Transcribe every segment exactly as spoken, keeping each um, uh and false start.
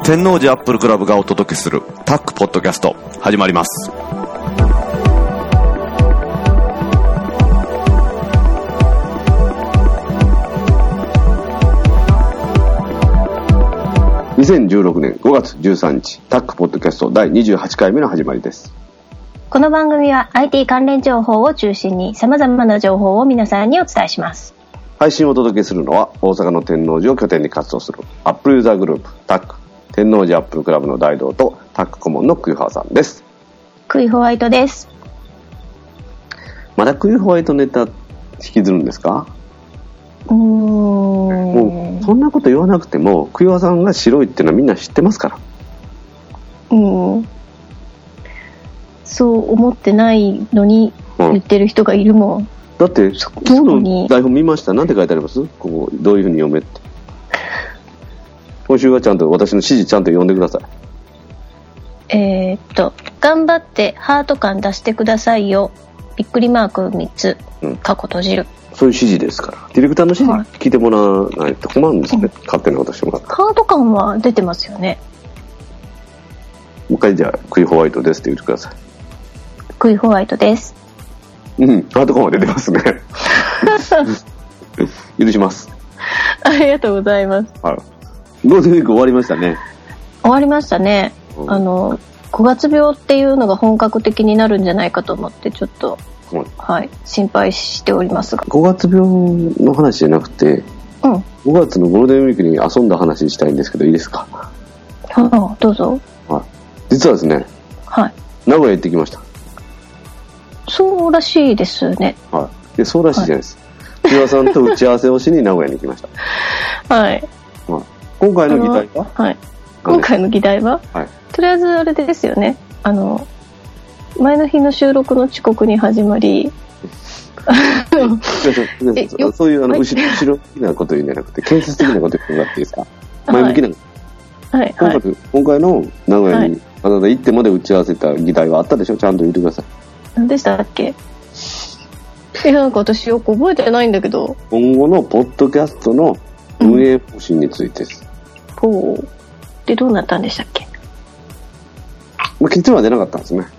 天王寺アップルクラブがお届けするタックポッドキャスト始まります。 にせんじゅうろくねんごがつじゅうさんにちタックポッドキャストだいにじゅうはちかいめの始まりです。 この番組は アイティー 関連情報を中心に様々な情報を皆さんにお伝えします。 配信をお届けするのは大阪の天王寺を拠点に活動するアップルユーザーグループタック天王寺アップルクラブの大道とタック顧問のクイファーさんです。 クイホワイトです。 まだクイホワイトネタ引きずるんですか？ うーんもうそんなこと言わなくてもクイファーさんが白いっていうのはみんな知ってますから。 うんそう思ってないのに言ってる人がいるもん、うん、 だって今日の台本見ました。なんて書いてあります？ここどういうふうに読めって。今週はちゃんと私の指示ちゃんと読んでください。 えー、っと頑張ってハート感出してくださいよびっくりマークみっつ過去閉じる、 そういう指示ですから。ディレクターの指示聞いてもらわないと困るんですね、はい、勝手なことしてもらって。 ハート感は出てますよね。 もう一回じゃあクイホワイトですって言ってください。 クイホワイトです。 うんハート感は出てますね許します。 ありがとうございます。 はい、ゴールデンウィーク終わりましたね。 終わりましたね、うん、あのごがつ病っていうのが本格的になるんじゃないかと思ってちょっと、うん、はい心配しておりますが、 ごがつ病の話じゃなくて、うん、ごがつのゴールデンウィークに遊んだ話したいんですけどいいですか？ あどうぞ。 はい、実はですね、はい、名古屋行ってきました。 そうらしいですね。 はい、でそうらしいじゃないです。木村、はい、さんと打ち合わせをしに名古屋に行きましたはい、はい、今回の議題は、 はい、今回の議題は、はい、とりあえずあれですよね、あの前の日の収録の遅刻に始まりそういうあの、はい、後ろ後ろ的なこと言うんじゃなくて建設的なこと言ってもらっていいですか？前向きな、はいはい、今回、今回の名古屋にわざわざ行ってまで打ち合わせた議題はあったでしょ？ちゃんと言ってください。 何でしたっけ？いやなんか私よく覚えてないんだけど。 今後のポッドキャストの運営方針についてです。 うん、ほう。でどうなったんでしたっけ？ まあ、結論は出なかったんですね。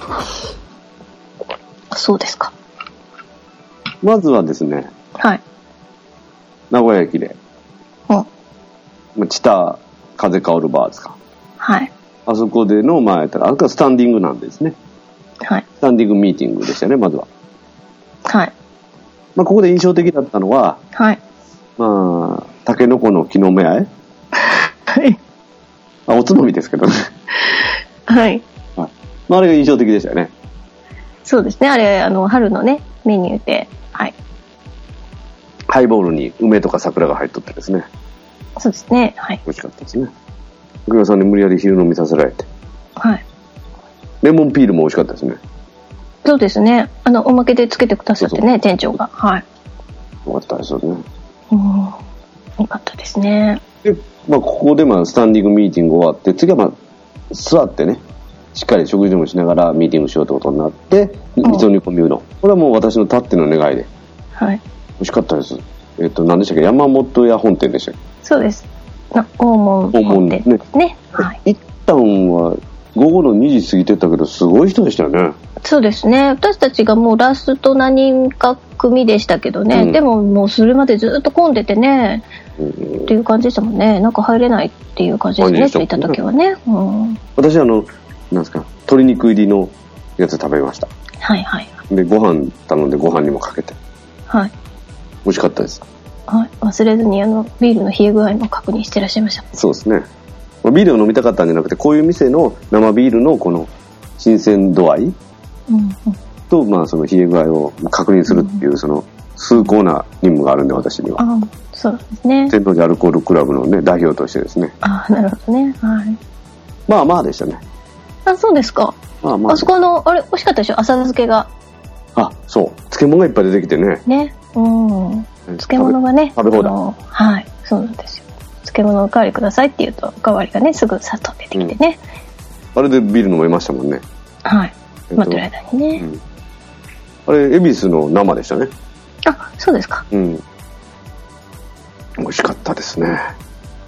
そうですか。 まずはですね。 はい。 名古屋駅で。 うん。 知多風香るバーですか。 はい。 あそこでのまあやったらあそこはスタンディングなんですね。 はい。 スタンディングミーティングでしたねまずは。 はい。 まあここで印象的だったのは。 はい。 まあタケノコの木の芽あえ。 はい。 あおつまみですけどね。 はい。 はい。まああれが印象的でしたよね。 そうですね。あれあの春のねメニューで、はい。 ハイボールに梅とか桜が入っとってですね。 そうですね。はい。 美味しかったですね。奥田さんに無理やり昼飲みさせられて。 はい。 レモンピールも美味しかったですね。 そうですね。あのおまけでつけてくださってね、そうそう店長が。はい。 よかったですよね。 うん。よかったですね。 で、まあここでまあスタンディングミーティング終わって、次はまあ座ってね、しっかり食事もしながらミーティングしようってことになって、味噌煮込みうどん。これはもう私のたっての願いで。はい。美味しかったです。えっと何でしたっけ？山本屋本店でしたっけ？ そうです。大門本店ですね。はい。 一旦は午後のにじ過ぎてたけどすごい人でしたよね。 そうですね。私たちがもうラスト何人か組でしたけどね、うん、でももうそれまでずっと混んでてね、うん、っていう感じでしたもんね。なんか入れないっていう感じですね。着いた時はね、うん、 私あのなんですか鶏肉入りのやつ食べました。 はいはい。 でご飯頼んでご飯にもかけて、はい、美味しかったです。 はい、忘れずにあのビールの冷え具合も確認してらっしゃいました。 そうですね。ビールを飲みたかったんじゃなくてこういう店の生ビールのこの新鮮度合い、うんうん、と、まあ、その冷え具合を確認するっていう、うん、その崇高な任務があるんで私には。あそうですね。 天王寺アルコールクラブの、ね、代表としてですね。 あなるほどね、はい、 まあまあでしたね。 あそうですか。まあまあ、あそこのあれ美味しかったでしょ、浅漬けが。 あそう漬物がいっぱい出てきてね。 ね、うん漬物がね食べ放題。 はいそうなんですよ。漬物おかわりくださいって言うとおかわりがねすぐさっと出てきてね、 うん、あれでビール飲めましたもんね。 はい、えっと、待ってる間にね、うん、 あれ恵比寿の生でしたね。 あそうですか。 うん美味しかったですね。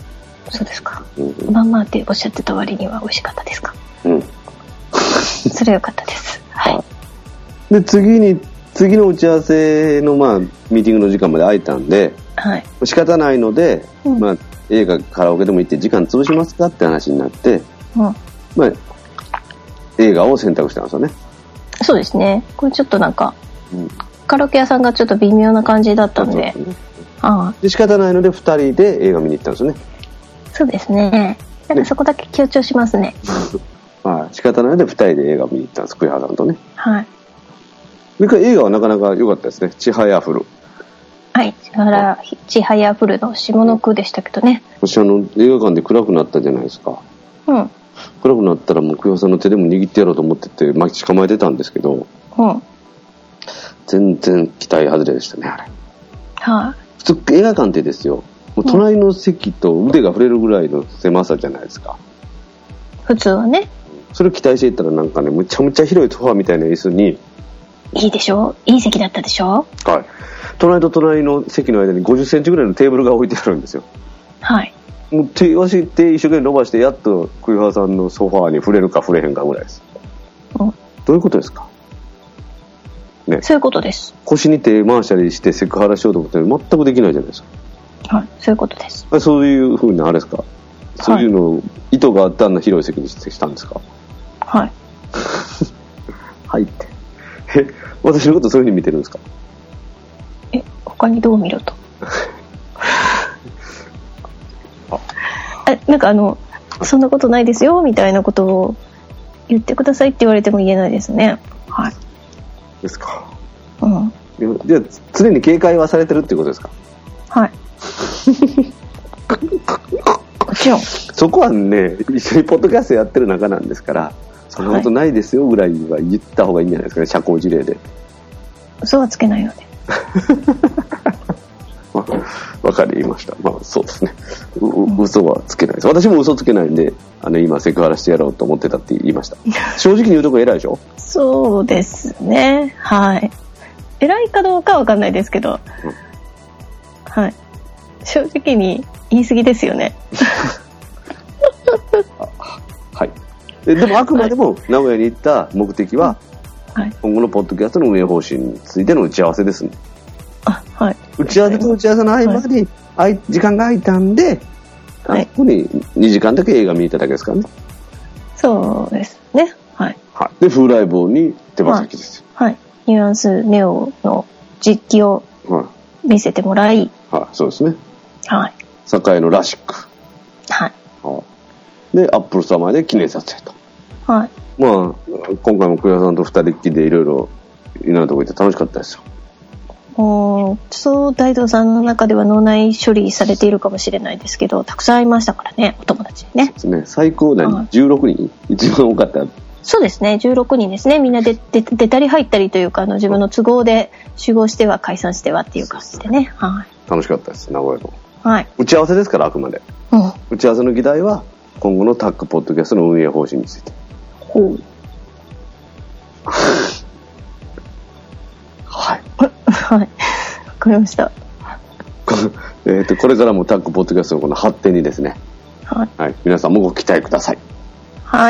そうですか、 うんうん、 まあまあっておっしゃってた割には美味しかったですか。 うんそれは良かったです。はい。 で次に次の打ち合わせのまあミーティングの時間まで空いたんで、 はい、 仕方ないので、うん、まあ映画カラオケでも行って時間潰しますかって話になって、うん、まあ映画を選択したんですよね。そうですね。 これちょっとなんか、うん、カラオケ屋さんがちょっと微妙な感じだったんで、 そうですね、ああで仕方ないのでふたりで映画見に行ったんですよね。 そうですね。なんかそこだけ強調しますね。 はい、仕方ないのでふたりで映画を見に行ったんです、栗原さんとね。 はい。 それから映画はなかなか良かったですね。ちはやふる。 はい、ちはや、ちはやふるの下の句でしたけどね。 私あの映画館で暗くなったじゃないですか。 うん。 暗くなったらもう栗原さんの手でも握ってやろうと思ってて待ち構えてたんですけど、 うん。 全然期待外れでしたね、あれ。 はい、 普通映画館ってですよ、もう隣の席と腕が触れるぐらいの狭さじゃないですか。 普通はね。 それを期待していったらなんかね、むちゃむちゃ広いソファーみたいな椅子に、 いいでしょ、いい席だったでしょ。 はい。隣と隣の席の間にごじゅっセンチぐらいのテーブルが置いてあるんですよ。 はい。 もう手足手一生懸命伸ばしてやっと栗原さんのソファーに触れるか触れへんかぐらいです。うん。どういうことですか。ね。 そういうことです。 腰に手回したりしてセクハラしようと思って全くできないじゃないですか。はい、そういうことです。 そういう風なあれですか。そういうのを意図があってあんな広い席にしたんですか。 はい。 はいって。え、私のことそういう風に見てるんですか。 え、他にどう見ると。あ、なんかあのそんなことないですよみたいなことを言ってくださいって言われても言えないですね。はい。 ですか。 うん。 じゃあ常に警戒はされてるっていうことですか。 はい。もちろん。 そこはね、一緒にポッドキャストやってる仲なんですから、そんなことないですよぐらいは言った方がいいんじゃないですかね、社交辞令で。 嘘はつけないので。 わ、わかりました。まあそうですね。う嘘はつけないです。私も嘘つけないんで、あの今セクハラしてやろうと思ってたって言いました。正直に言うとこ偉いでしょ。 そうですね。はい。偉いかどうかはわかんないですけど、うん、はい。正直に言い過ぎですよね。 はい。でもあくまでも名古屋に行った目的は、はい、今後のポッドキャストの運営方針についての打ち合わせですね。 あ、はい。 打ち合わせと打ち合わせの合間に、はい、時間が空いたんで、はい、ここににじかんだけ映画見に行っただけですからね。 そうですね。はい。 はい。で、風来坊に手羽先ですよ。 はい。はい、ニュアンスネオの実機を見せてもらい、 はい、はい、そうですね。 はい。 栄のラシック。 はい。 はい、で、アップルストア前で記念撮影と。 はい。 まあ、今回も栗原さんと二人っきりでいろいろいろんなとこ行って楽しかったですよ。 うん、そう大道さんの中では脳内処理されているかもしれないですけど、たくさんいましたからね、お友達ね。そうですね。最高何じゅうろくにん一番多かった。 そうですね、じゅうろくにんですね。みんなでで出たり入ったりというか、あの自分の都合で集合しては解散してはっていう感じでね。はい。楽しかったです、名古屋の。 はい。 打ち合わせですから、あくまで。うん。打ち合わせの議題は今後のタッグポッドキャストの運営方針について。ほう。はい。 はい。わかりました。 えっと、これからもタッグポッドキャストのこの発展にですね。 はい。 はい。皆さんもご期待ください。 はい。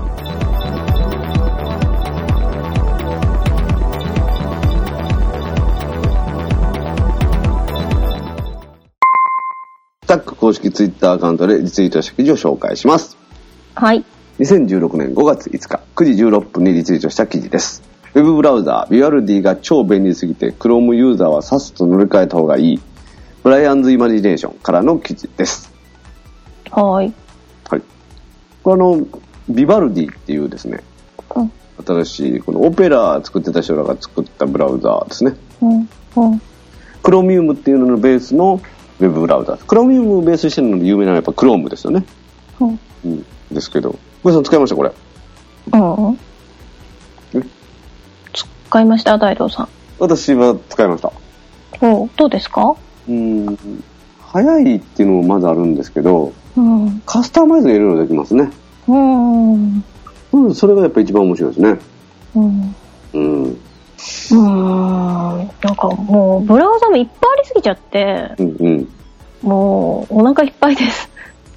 タッグ公式ツイッターアカウントでリツイートした記事を紹介します。 はい。 にせんじゅうろくねんごがついつかくじじゅうろっぷんにリツイートした記事です。ウェブブラウザー、ビュアルディが超便利すぎて Chrome ユーザーはさっさと乗り換えた方がいい。ブライアンズイマジネーションからの記事です。 はい。 はい。このビバルディっていうですね、 うん、 新しいこのオペラ作ってた人らが作ったブラウザーですね。 うんうん、 クロミウムっていうののベースのウェブブラウザー。クロミウムをベースしてるので有名なのはやっぱ Chrome ですよね。 うんうん、ですけど、小江さん使いましたこれ？ うん。使いました大道さん。 私は使いました。 お、どうですか？ うん、早いっていうのもまずあるんですけど、 うん、 カスタマイズがいろいろできますね。 うん、 うん、それがやっぱ一番面白いですね。 うん、 うん、 うーん、なんかもうブラウザもいっぱいありすぎちゃって、 うんうん、 もうお腹いっぱいです。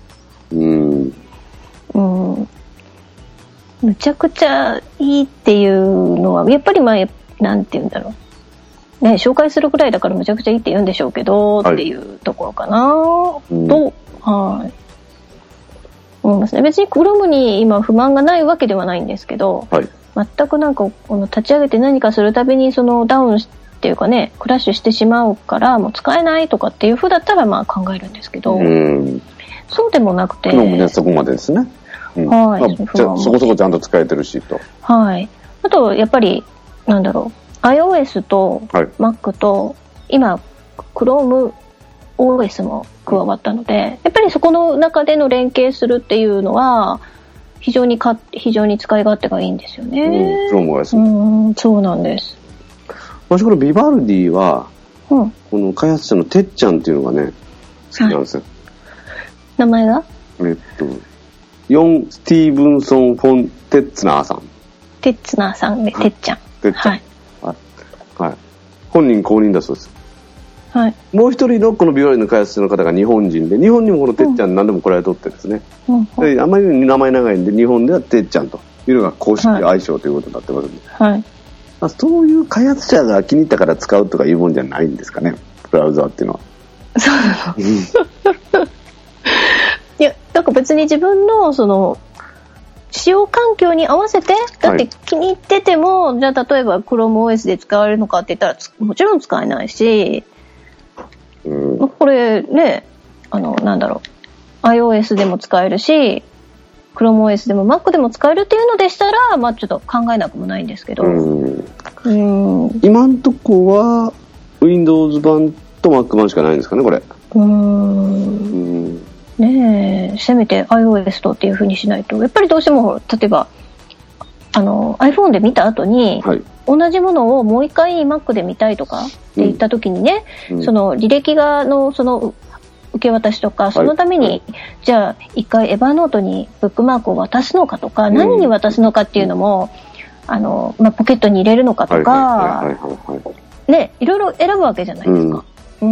うんうんむちゃくちゃいいっていうのはやっぱりまあなんて言うんだろうね、紹介するくらいだからむちゃくちゃいいって言うんでしょうけど、はい、っていうところかな、うん、とはい思いますね。別に Chrome に今不満がないわけではないんですけど、はい、全くなんかこの立ち上げて何かするたびにそのダウンっていうかねクラッシュしてしまうからもう使えないとかっていう風だったらまあ考えるんですけど、うん、そうでもなくて Chrome ねそこまでですね、うん、はい、まあ、じゃそこそこちゃんと使えてるしと、 はい、あとやっぱりなんだろう iOS と Mac と、はい、今 Chrome オーエス も加わったのでやっぱりそこの中での連携するっていうのは非常にか非常に使い勝手がいいんですよね。 うん、Chrome オーエス、 うん、そうなんです。 私このビバルディは、うん、この開発者のてっちゃんっていうのがね好きなんですよ、はい、 名前がえっとヨン・スティーブンソン・フォン・テッツナーさんテッツナーさんでてっちゃんてっちゃん、はいはいはい、本人公認だそうです、 はい、 もう一人のこのビバルディの開発者の方が日本人で日本にもこのてっちゃん何でもこれを取ってですね、うん、であまりに名前長いんで日本ではてっちゃんというのが公式愛称ということになってますんで、 はいまあ、そういう開発者が気に入ったから使うとかいうもんじゃないんですかねブラウザーっていうのは。 そうなのいやなんか別に自分のその使用環境に合わせてだって気に入ってても、はい、じゃあ例えば Chrome オーエス で使われるのかって言ったらもちろん使えないし、うん、これねあのなんだろう iOS でも使えるし Chrome オーエス でも Mac でも使えるっていうのでしたらまあちょっと考えなくもないんですけど、うんうん、今んとこは Windows 版と Mac 版しかないんですかねこれ。 うーんうんねえせめて iOS とっていう風にしないとやっぱりどうしても例えばあの iPhone で見た後に、はい、同じものをもう一回 Mac で見たいとかって言った時にね、うん、その履歴がのその受け渡しとかそのために、はい、じゃあ一回エヴァノートにブックマークを渡すのかとか、うん、何に渡すのかっていうのも、うん、あのまあ、ポケットに入れるのかとかねいろいろ選ぶわけじゃないですか、うん、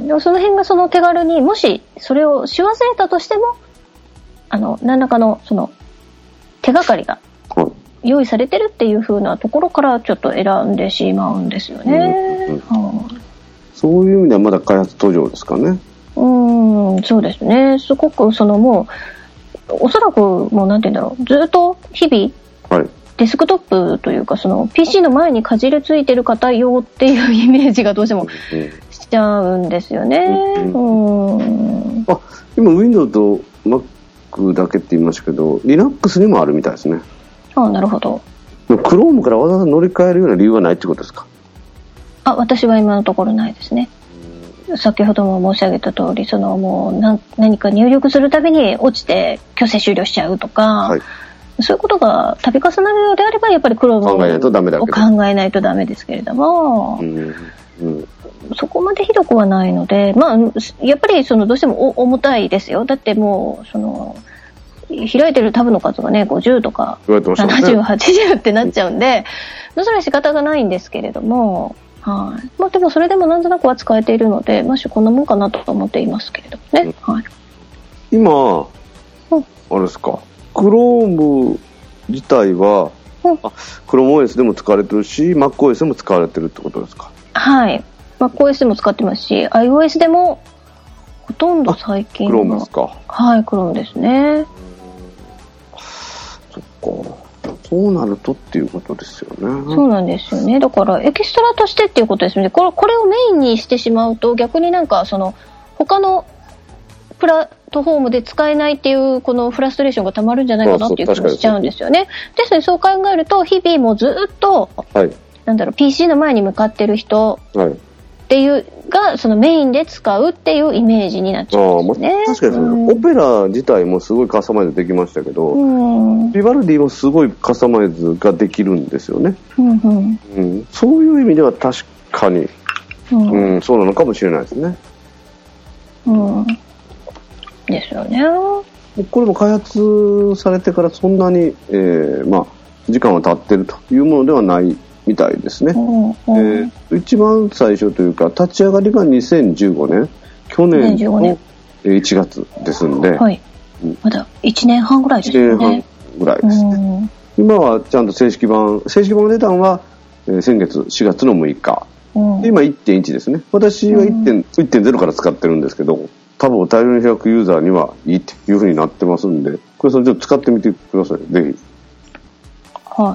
でもその辺がその手軽にもしそれをし忘れたとしてもあの何らかのその手がかりが用意されてるっていう風なところからちょっと選んでしまうんですよね、うんうんはあ、 そういう意味ではまだ開発途上ですかね。 うんそうですねすごくそのもうおそらくもうなんて言うんだろうずっと日々、はい、デスクトップというかその ピーシー の前にかじりついてる方用っていうイメージがどうしても、うんしちゃうんですよね、うんうん、 あ今 Windows と Mac だけって言いましたけど Linux にもあるみたいですね。 あなるほど。 Chrome からわざわざ乗り換えるような理由はないってことですか。 あ私は今のところないですね。先ほども申し上げた通りそのもう何何か入力するたびに落ちて強制終了しちゃうとか、はい、そういうことが度重なるようであればやっぱり Chrome を考えないとダメだけど考えないとダメですけれども、うんうん、そこまでひどくはないので、まあ、やっぱりそのどうしても重たいですよ。だってもうその開いてるタブの数がねごじゅうとかななじゅう、はちじゅうってなっちゃうんで、それは仕方がないんですけれども、はい。まあでもそれでもなんとなくは使えているので、まあこんなもんかなと思っていますけれどもね。うん、はい。 今、うん、あれですか、Chrome 自体は、うん、あ Chrome オーエス でも使われてるし MacOS でも使われてるってことですか。 はい。MacOS でも使ってますし iOS でもほとんど最近は Chrome ですか。 はい Chrome ですね。 そっかそうなるとっていうことですよね。 そうなんですよね。だからエキストラとしてっていうことですね。これ、これをメインにしてしまうと逆になんかその他のプラットフォームで使えないっていうこのフラストレーションがたまるんじゃないかなっていう気もしちゃうんですよね。ですのでそう考えると日々もずっと、はい、なんだろう ピーシー の前に向かってる人っていうがそのメインで使うっていうイメージになっちゃうんですね。 あ、まあ、確かにそう、うん、オペラ自体もすごいカスタマイズできましたけど、うん、ビバルディもすごいカスタマイズができるんですよね、うんうんうん、そういう意味では確かに、うんうん、そうなのかもしれないですね。 うんですよね。 これも開発されてからそんなに、えーまあ、時間は経ってるというものではないみたいですね、うんうんえー、一番最初というか立ち上がりがにせんじゅうごねん去年のいちがつですんで、はいまだいちねんはんぐらいですよね。いちねんはんぐらいですね。今はちゃんと正式版、正式版が出たのは、えー、先月しがつのむいか。で今 いってんいち ですね。私は いってんゼロ から使ってるんですけど、多分大量に開くユーザーにはいいっていう風になってますんで、これそれちょっと使ってみてください。ぜひ。 はい。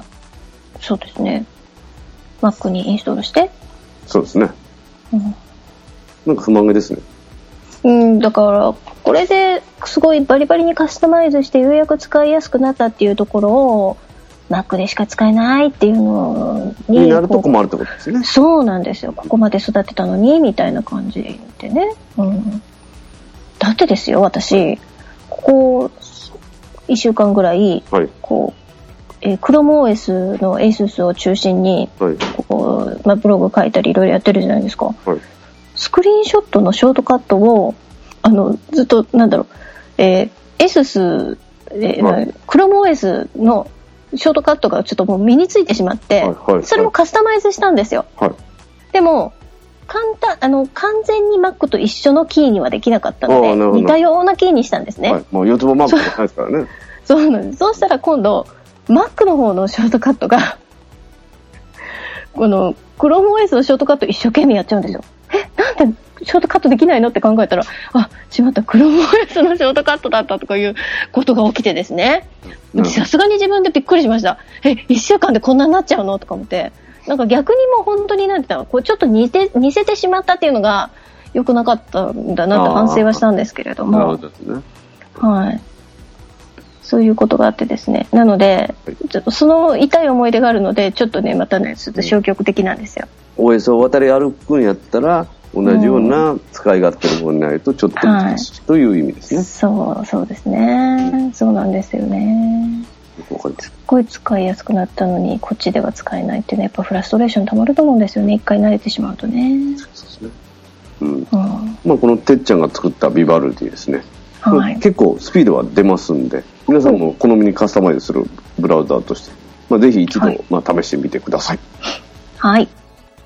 そうですね。Mac にインストールして。 そうですね。うん、なんか不満げですね。 うん、だからこれですごいバリバリにカスタマイズしてようやく使いやすくなったっていうところを Mac でしか使えないっていうのにになると困るってことですね。 そうなんですよ。ここまで育てたのにみたいな感じでね、うん、だってですよ、私ここいっしゅうかんぐらい、はい、こう、えー、ChromeOS の ASUS を中心に、はい、こう、まあ、ブログ書いたりいろいろやってるじゃないですか、はい、スクリーンショットのショートカットをあのずっとなんだろう、えー、ASUS、えーはい、ChromeOS のショートカットがちょっともう身についてしまって、はいはい、それもカスタマイズしたんですよ、はい、でも簡単あの完全に Mac と一緒のキーにはできなかったので似たようなキーにしたんですね、はい、 もうよつば Mac じゃないですからね。 そうなんです。そうしたら今度 Mac の方のショートカットがこの ChromeOS のショートカット一生懸命やっちゃうんですよ。え、なんでショートカットできないのって考えたら、あ、しまった、ChromeOS のショートカットだったとかいうことが起きてですね、さすがに自分でびっくりしました。え、いっしゅうかんでこんなになっちゃうのとか思って、なんか逆にもう本当になんて言ったの、こうちょっと似て似せてしまったっていうのが良くなかったんだなって反省はしたんですけれども、なるほどですね。はい。そういうことがあってですね。なので、ちょっとその痛い思い出があるので、ちょっとね、またね、ちょっと消極的なんですよ。 オーエス を渡り歩くんやったら、同じような使い勝手のものにないとちょっと難しい、はい、という意味ですね。 そう、そうですね。うん、そうなんですよね。すっごい使いやすくなったのに、こっちでは使えないっていうのはやっぱフラストレーションたまると思うんですよね。一回慣れてしまうとね。そうですね。 うん。うん、まあこのてっちゃんが作ったビバルディですね。はい、結構スピードは出ますんで、皆さんも好みにカスタマイズするブラウザーとして、まあ、ぜひ一度、はい、まあ、試してみてください。 はい。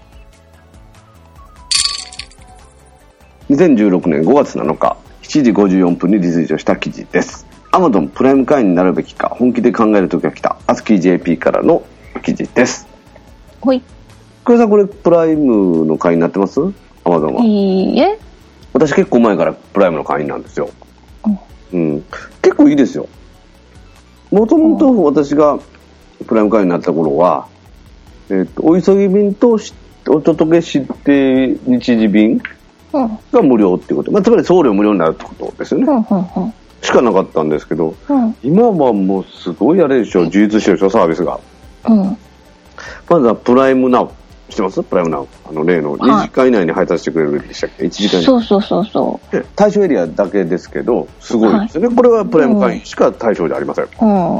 にせんじゅうろくねんごがつなのかしちじごじゅうよんぷんにリツイートした記事です。 Amazon プライム会員になるべきか本気で考える時が来たアスキー ジェーピー からの記事です。 はい。 黒井さん、これプライムの会員になってます？ Amazon は。 いいえ。 私結構前からプライムの会員なんですよ。うん、結構いいですよ。もともと私がプライム会員になった頃は、えー、とお急ぎ便とお届け指定日時便が無料っていうこと、まあ、つまり送料無料になるってことですよね、うんうんうん、しかなかったんですけど、うん、今はもうすごいあれでしょ、充実してるでしょサービスが、うん、まずはプライムナウ知ってます？プライムナウ、あの例のにじかん以内に配達してくれるでしたっけ？いちじかん以内。 そうそうそうそう対象エリアだけですけどすごいですよね、はい、これはプライム会員しか対象じゃありません、うん、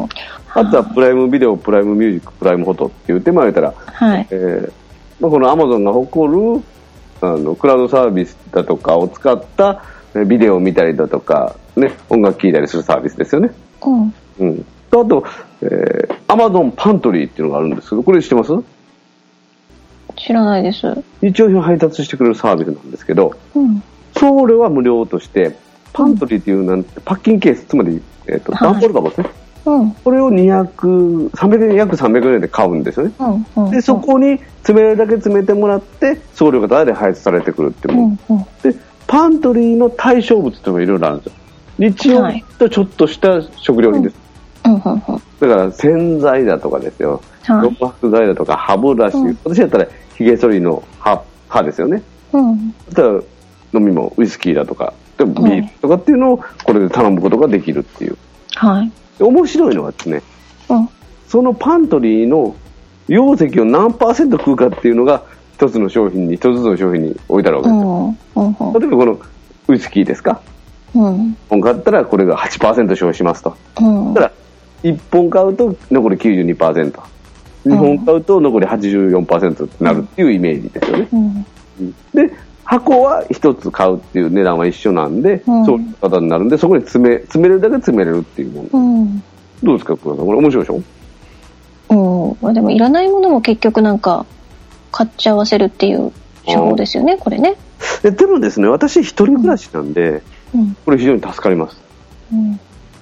あとはプライムビデオ、プライムミュージック、プライムフォトっていう手間を入れたら、はい、えーまあ、この Amazon が誇るあのクラウドサービスだとかを使ったビデオを見たりだとか、ね、音楽聴いたりするサービスですよね、うんうん、あと、えー、Amazon パントリーっていうのがあるんですけど、これ知ってます？ 知らないです。 日用品を配達してくれるサービスなんですけど、うん、送料は無料としてパントリーっていうなんてパッキングケース、つまり、えーと、段ボール箱ですね、うん、これをにひゃく、さんびゃくえん、約さんびゃくえんで買うんですよね、うんうん、でそこに詰めるだけ詰めてもらって送料がタダで配達されてくるっていうもの、うんうん、でパントリーの対象物っていうのがいろいろあるんですよ。日用とちょっとした食料品です、うんうんうん、だから洗剤だとかですよ、漂白剤だとか歯ブラシ、うん、私だったらヒゲ剃りの 歯, 歯ですよね、うん、あとは飲みもウイスキーだとかビールとかっていうのをこれで頼むことができるっていう、はい、面白いのはですね、うん、そのパントリーの容積を何パーセント食うかっていうのが一つの商品に一つずつの商品に置いてあるわけですよ、うんうん、例えばこのウイスキーですか、うん、いっぽん買ったらこれが はちパーセント 消費しますと、うん、だからいっぽん買うと残り きゅうじゅうにパーセント、にほん買うと残り はちじゅうよんパーセント になるっていうイメージですよね、うんうん、で箱はひとつ買うっていう値段は一緒なんで、うん、そういう方になるんでそこに詰め、詰めるだけ詰めれるっていうもの、うん、どうですかこれ面白いでしょ、 うんまあ、でもいらないものも結局なんか買っちゃわせるっていう手法ですよねこれね。 で, でもですね私一人暮らしなんで、うん、これ非常に助かります、うん、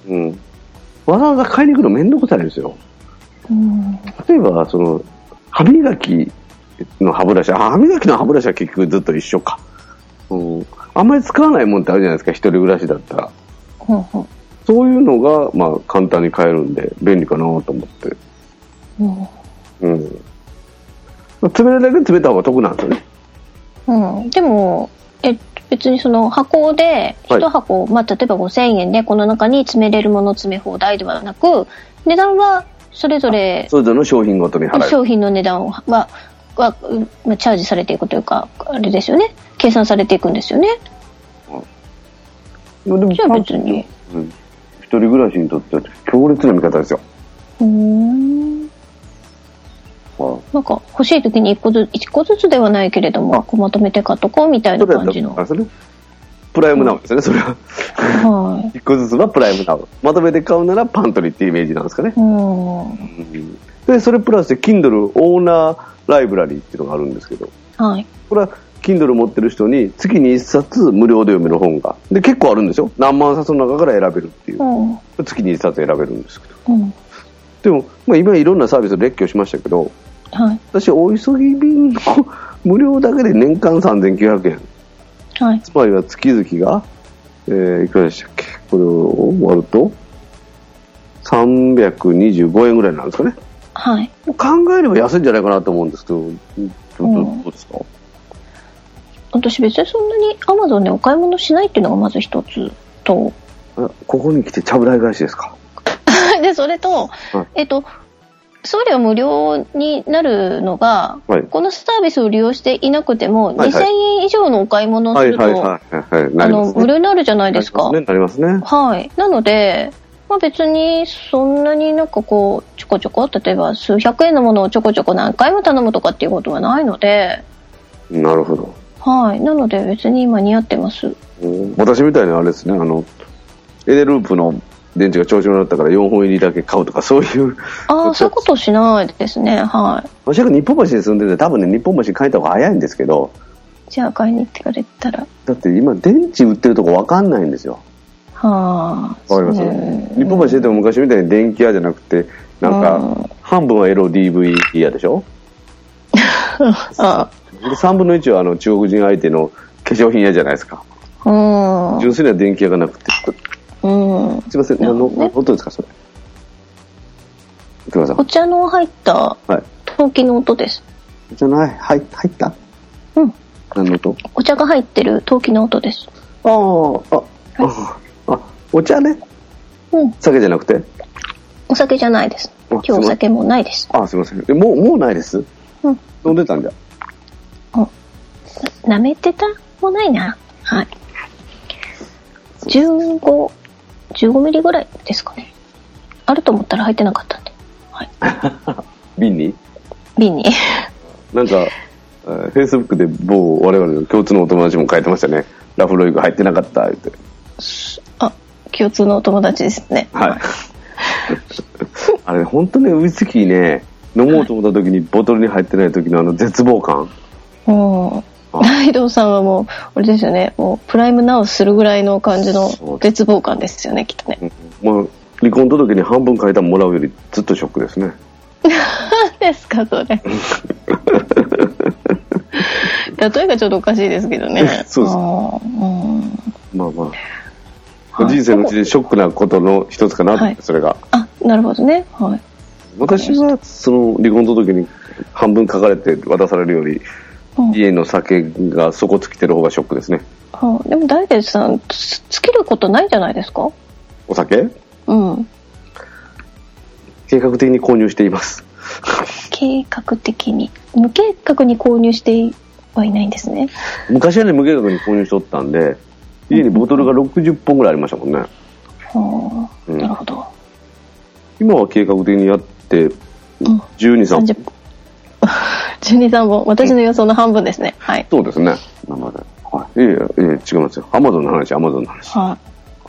うん。わざわざ買いに行くのめんどくさいですよ。 うん、 例えば、その、歯磨きの歯ブラシ、あ、歯磨きの歯ブラシは結局ずっと一緒か。うん。あんまり使わないもんってあるじゃないですか、一人暮らしだったら。 うんうん、 そういうのが、まあ、簡単に買えるんで、便利かなと思って。うん。うん。詰めるだけ詰めた方が得なんですよね。 うん。でも、え、別にその箱で、一箱、はい、まあ、例えばごせんえんで、この中に詰めれるもの詰め放題ではなく、値段はそれぞれ、 それぞれの商品ごとに払う。 商品の値段は、は、はチャージされていくというか、あれですよね。計算されていくんですよね。 でもじゃあ別に。 うん、一人暮らしにとっては強烈な見方ですよ。 うーん。なんか欲しい時に一個ずつ、一個ずつではないけれども、こうまとめて買っとこうみたいな感じの。 プライムナウですね、それは。はい。一個ずつはプライムナウ。まとめて買うならパントリーっていうイメージなんですかね。うん。で、それプラスで Kindle オーナーライブラリーっていうのがあるんですけど。はい。これは Kindle 持ってる人に月にいっさつ無料で読める本が。で、結構あるんですよ。何万冊の中から選べるっていう。うん、月にいっさつ選べるんですけど。うん、でも、まあ、今いろんなサービスを列挙しましたけど、はい、私、お急ぎ便の無料だけで年間さんぜんきゅうひゃくえん。はい、つまりは月々が、えー、いくらでしたっけ、これを割ると、さんびゃくにじゅうごえんぐらいなんですかね。はい。考えれば安いんじゃないかなと思うんですけど、どう、どうですか？ 私別にそんなに Amazon でお買い物しないっていうのがまず一つと。 ここに来てちゃぶ台返しですか？ で、それと、はい、えっと、送料無料になるのが、はい、このサービスを利用していなくても、にせんえん以上のお買い物をすると、あの、無料になるじゃないですか。 なりますね。 はい。なので、まあ別にそんなになんかこう、ちょこちょこ、例えば数百円のものをちょこちょこ何回も頼むとかっていうことはないので。 なるほど。 はい。なので別に今似合ってます。 私みたいにあれですね、あの、エネループの電池が調子になったからよんほん入りだけ買うとかそういう。 ああ、そういうことしないですね。はい。 私は日本橋に住んでて多分ね、日本橋に買えた方が早いんですけど。 じゃあ買いに行ってくれたら。 だって今電池売ってるとこわかんないんですよ。はあ。わかります？日本橋でも昔みたいに電気屋じゃなくて、なんか半分は エルディーブイ 屋でしょ。ああ。さんぶんのいちはあの中国人相手の化粧品屋じゃないですか。うん。純粋な電気屋がなくて。うん。すいません、何の音ですかそれ。 お茶の入った陶器の音です。 お茶の入入ったうん。 何の音？ お茶が入ってる陶器の音です。 ああ、あ、あ、あ、お茶ね。うん。酒じゃなくて？ お酒じゃないです。今日お酒もうないです。 あ、すいません。え、もう、もうないです？うん。飲んでたんじゃ。 うん。舐めてたもないな。はい。じゅうご、じゅうごミリぐらいですかね。あると思ったら入ってなかったんで。はい。 瓶に？ 瓶に。 なんか、フェイスブックで某我々の共通のお友達も書いてましたね。ラフロイグ入ってなかったって。 あ、共通のお友達ですね。はい。 あれ本当ね、ウイスキーね、飲もうと思った時にボトルに入ってない時のあの絶望感。うん。大道さんはもうあれですよね、もうプライムナウするぐらいの感じの絶望感ですよね、きっとね。もう離婚届に半分書いたもらうよりずっとショックですね。何ですかそれ。例えがちょっとおかしいですけどね。そうです。あ、うん、まあまあ、はい、人生のうちでショックなことの一つかなって、はい、それが。あ、なるほどね。はい。私はその離婚届に半分書かれて渡されるより。うん、家の酒が底尽きてる方がショックですね。はあ、でも大鉄さんつ尽きることないんじゃないですか？お酒？うん。計画的に購入しています。計画的に無計画に購入してはいないんですね。昔はね無計画に購入しとったんで家にボトルがろくじゅっぽんぐらいありましたもんね。はあ、うん、なるほど。今は計画的にやってじゅうに、さんぼん。じゅうに、さんぼん。私の予想の半分ですね。はい。そうですね。生で。はい。いえいえ、違いますよ。アマゾンの話、アマゾンの話。はい。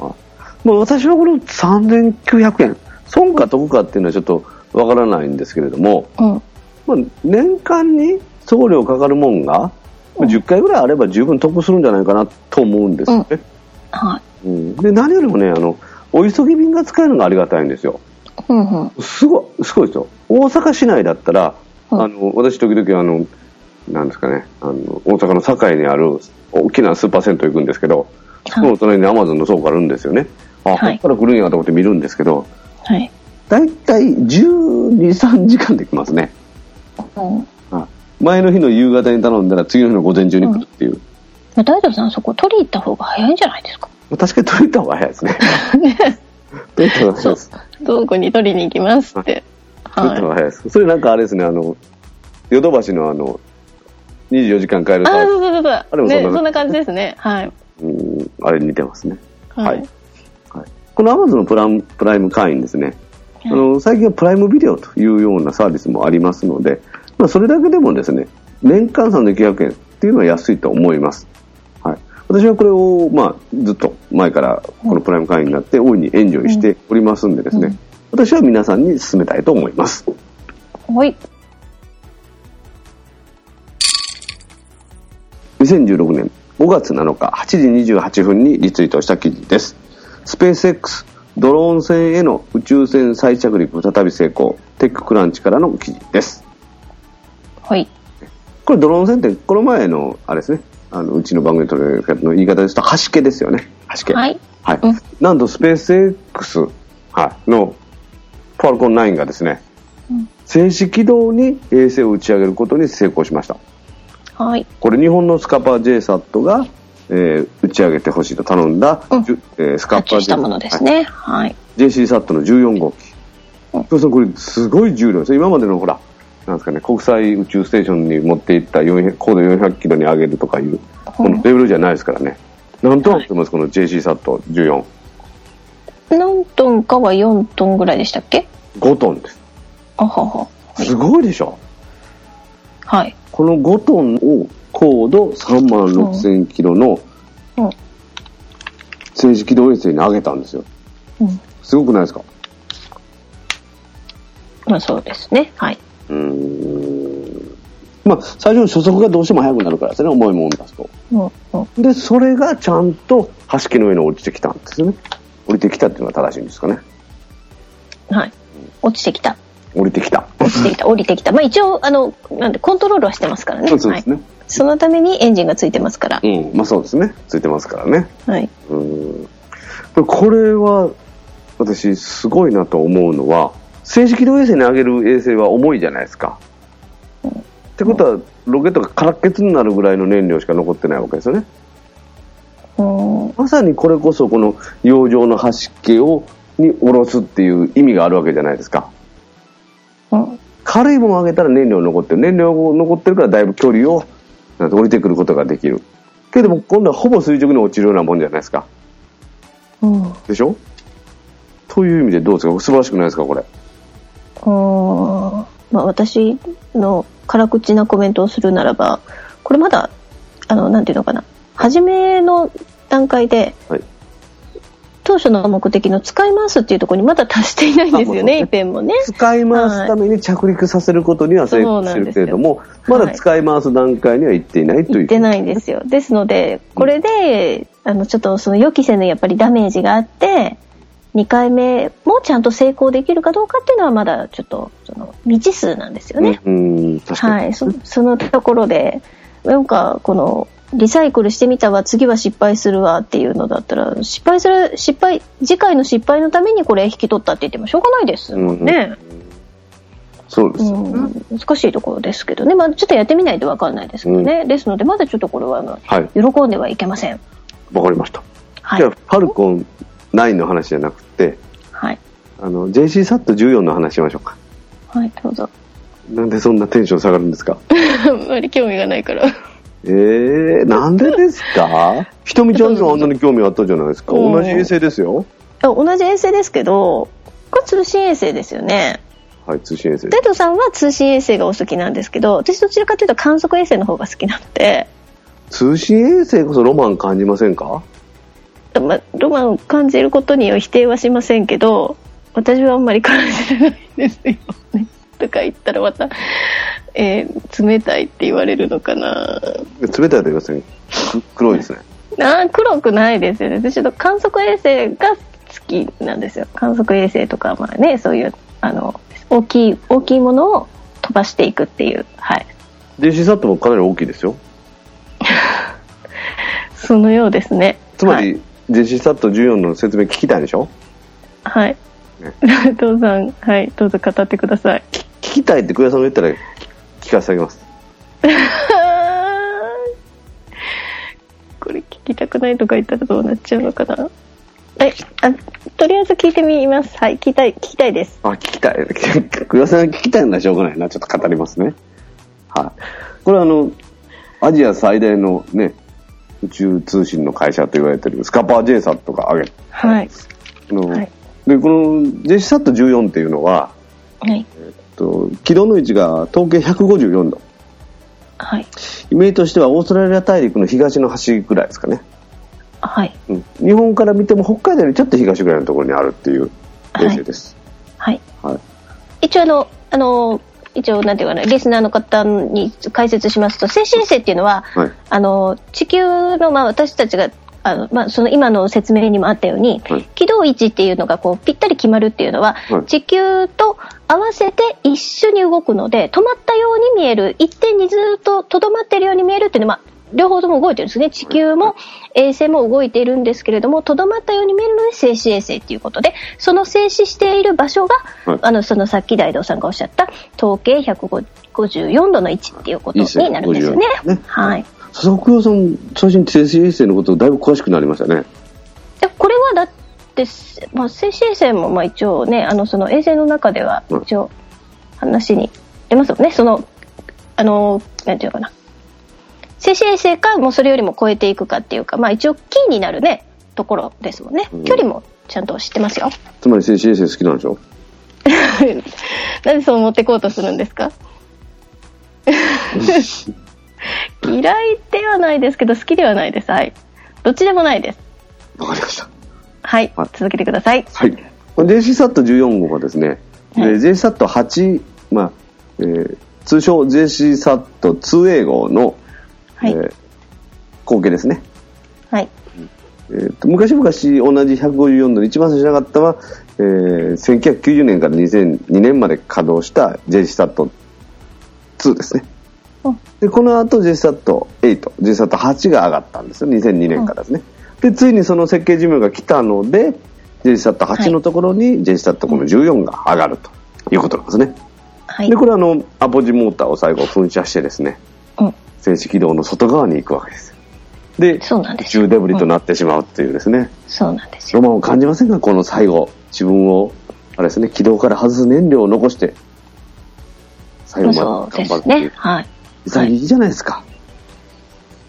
はい。もう私はこのさんぜんきゅうひゃくえん、損か得かっていうのはちょっとわからないんですけれども、うん。まあ、年間に送料かかるもんが、うん、じゅっかいぐらいあれば十分得するんじゃないかなと思うんですよね。うん、はい。うん。で、何よりもね、あの、 お急ぎ便が使えるのがありがたいんですよ。うんうん、すごい、すごいですよ。大阪市内だったら、うん、あの私時々あのなんですかね、あの大阪の堺にある大きなスーパー銭湯行くんですけど、その隣にアマゾンの倉庫あるんですよね。あ、はい、ここから来るんやと思って見るんですけど、はい、だいたいじゅうに、さんじかんできますね。うん、前の日の夕方に頼んだら次の日の午前中に来るっていう。 うん、大丈夫さん、そこ取り行った方が早いんじゃないですか。 確かに取り行った方が早いですね。取り行った方が早いです。 どこに取りに行きますって。 取り行った方が早いです。それなんかあれですね、あのヨドバシのあのにじゅうよじかん買えるサービス。 あ、そうそうそうそう。あれもそんな、ね、そんな感じですね。はい。 うん、あれに似てますね。はい。はいはい、この Amazon のプラム、プライム会員ですね。はい、あの最近はプライムビデオというようなサービスもありますので、まあ、それだけでもですね、年間さんぜんきゅうひゃくえんっていうのは安いと思います。はい。私はこれを、まあ、ずっと前からこのプライム会員になって大いにエンジョイしておりますんでですね、うんうん、私は皆さんに勧めたいと思います。 はい。 にせんじゅうろくねんごがつなのかはちじにじゅうはっぷんにリツイートした記事です。スペース X ドローン船への宇宙船再着陸再び成功、テッククランチからの記事です。 はい。 これドローン船ってこの前のあれですね、あのうちの番組の取り上げの言い方ですと端系ですよね。端系。はい。はい。うん、なんとスペース X、はい、のファルコンナインがですね、うん、静止軌道に衛星を打ち上げることに成功しました。はい、これ日本のスカパー ジェイサット が、えー、打ち上げてほしいと頼んだ、うんえー、スカパー ジェイサット したものですね。はい。ジェイシーサット のじゅうよん号機。うん、そうそうこれすごい重量です。今までのほらなんですかね、国際宇宙ステーションに持っていったよんひゃく高度よんひゃくキロに上げるとかいう、うん、このレベルじゃないですからね。何トンってます、はい、この ジェイシーサット じゅうよん。 何トンかはよんトンぐらいでしたっけ？ ごトンです。 あはは。 はい、すごいでしょ。 はい。 このごトンを高度さんまんろくせんキロの静止軌道衛星に上げたんですよ。うん、すごくないですか？ まあそうですね。はい。 うーん。まあ最初の初速がどうしても速くなるからですね、重いもん出すと。うんうん、でそれがちゃんと端木の上に降りてきたんですよね。降りてきたっていうのは正しいんですかね。 はい。落ちてきた。 降りてきた。 落ちてきた。降りてきた。まあ一応あのなんでコントロールはしてますからね。 そうですね。はい、 そのためにエンジンがついてますから。 うん。まあそうですね。ついてますからね。 はい。 うん。これは私すごいなと思うのは、静止軌道衛星に上げる衛星は重いじゃないですか。うん、ってことはロケットが空っ欠になるぐらいの燃料しか残ってないわけですよね。うん、まさにこれこそこの洋上の端系をに下ろすっていう意味があるわけじゃないですか。うん、軽いものを上げたら燃料残ってる。燃料が残ってるからだいぶ距離を降りてくることができる。けども今度はほぼ垂直に落ちるようなもんじゃないですか。うん、でしょ？という意味でどうですか？素晴らしくないですかこれ？ うん、まあ、私の辛口なコメントをするならば、これまだあのなんていうのかな、初めの段階で、はい、当初の目的の使い回すっていうところにまだ達していないんですよね。一辺もね。 使い回すために着陸させることには成功してるけれども、まだ使い回す段階には行っていないという。 行ってないんですよ。ですのでこれで、うん、あのちょっとその予期せぬやっぱりダメージがあって。にかいめもちゃんと成功できるかどうかっていうのはまだちょっとその未知数なんですよね。うん、確かに。はい、そ, そのところでなんかこのリサイクルしてみたわ次は失敗するわっていうのだったら失敗する失敗次回の失敗のためにこれ引き取ったって言ってもしょうがないですもんね。うん、 そうですよね、 うん、難しいところですけどね、まあ、ちょっとやってみないと分かんないですけどね、うん、ですのでまだちょっとこれはあの、はい、喜んではいけません。 わかりました。はい、じゃあファルコンナインの話じゃなくて、はい、あの ジェイシーサットじゅうよんの話しましょうか。 はい、どうぞ。 なんでそんなテンション下がるんですか？ あんまり興味がないから。 えー、なんでですか？ひとみちゃんにはあんなに興味あったじゃないですか。同じ衛星ですよ。 同じ衛星ですけど、これ通信衛星ですよね。 はい、通信衛星。 テドさんは通信衛星がお好きなんですけど、私どちらかというと観測衛星の方が好きなので。 通信衛星こそロマン感じませんか？ まあ、ロマンを感じることには否定はしませんけど、私はあんまり感じないんですよね。とか言ったらまた、えー、冷たいって言われるのかな。 冷たいと言いますね。黒いですね。 あ、黒くないですよね。私の観測衛星が月なんですよ。観測衛星とか、まあね、そういうあの大きい大きいものを飛ばしていくっていう。はい。 ジェシーサットもかなり大きいですよ。 そのようですね。 つまり、はい、ジェシーサットじゅうよんの説明聞きたいでしょ。 はい。ね、父さん、はい、どうぞ語ってください。 聞きたいって久谷さんが言ったら聞かせてあげます。 これ聞きたくないとか言ったらどうなっちゃうのかな。はい、あ、とりあえず聞いてみます。はい、聞きたい、聞きたいです。 あ、聞きたい。久谷さんが聞きたいのはしょうがないな。ちょっと語りますね。はい。これはあの、アジア最大のね、宇宙通信の会社と言われているスカパー ジェイサット が挙げて、 はい。 あの、はい、で、この ジェシーサットじゅうよんっていうのは、はい。えっと、軌道の位置が東経ひゃくごじゅうよんど。 はい。 イメージとしてはオーストラリア大陸の東の端ぐらいですかね。 はい。 うん、日本から見ても北海道よりちょっと東ぐらいのところにあるっていう衛星です。 はい。はい。はい、一応あの、あの、一応なんていうかな、リスナーの方に解説しますと、静止衛星っていうのは、はい、あの地球の、まあ、私たちがあの、まあ、その今の説明にもあったように、はい、軌道位置っていうのがこうぴったり決まるっていうのは、はい、地球と合わせて一緒に動くので、止まったように見える、一点にずっととどまっているように見えるっていうのは、まあ、両方とも動いてるんですね。地球も衛星も動いているんですけれども、とどまったように見えるので静止衛星っていうことで、その静止している場所が、はい、あのそのさっき大道さんがおっしゃった東経ひゃくごじゅうよんどの位置っていうことになるんですよね。ね、はい。 佐々木さん、最初に静止衛星のことだいぶ詳しくなりましたね。 これはだって、まあ、静止衛星もまあ一応ね、あのその衛星の中では一応話に出ますよね。そのあのなんていうかな。静止衛星かもうそれよりも超えていくかっていうか、まあ一応キーになるねところですもんね、うん、距離もちゃんと知ってますよ。 つまり静止衛星好きなんでしょ。 なんでそう持ってこうとするんですか。嫌いではないですけど好きではないです。はい、どっちでもないです。 わかりました。 はい、はい、続けてください。 はい。ジェシーサットじゅうよん号はですね、はい、ジェシーサットはち、まあえー、通称 ジェシーサットツーエー 号のはい、えー、後継ですね。はい。えー、と昔々同じひゃくごじゅうよんどで一番最初になかったは、えー、せんきゅうひゃくきゅうじゅうねんからにせんにねんまで稼働した ジェシーサットツーですね。うん、でこの後 ジェシーサットエイト、ジェシーサットはちが上がったんですよ。にせんにねんからですね。うん、でついにその設計寿命が来たので、ジェシーサットはちのところに ジェシーサットこのじゅうよんが上がるということなんですね。はい、でこれはあのアポジモーターを最後噴射してですね。うん、静止軌道の外側に行くわけです。で、そうなんです。宇宙デブリとなってしまうっていうですね。うん、そうなんですよ。ロマンを感じませんか？この最後、自分をあれですね、軌道から外す燃料を残して最後まで頑張るっていう。そうですね。はい。潔いじゃないですか。はい、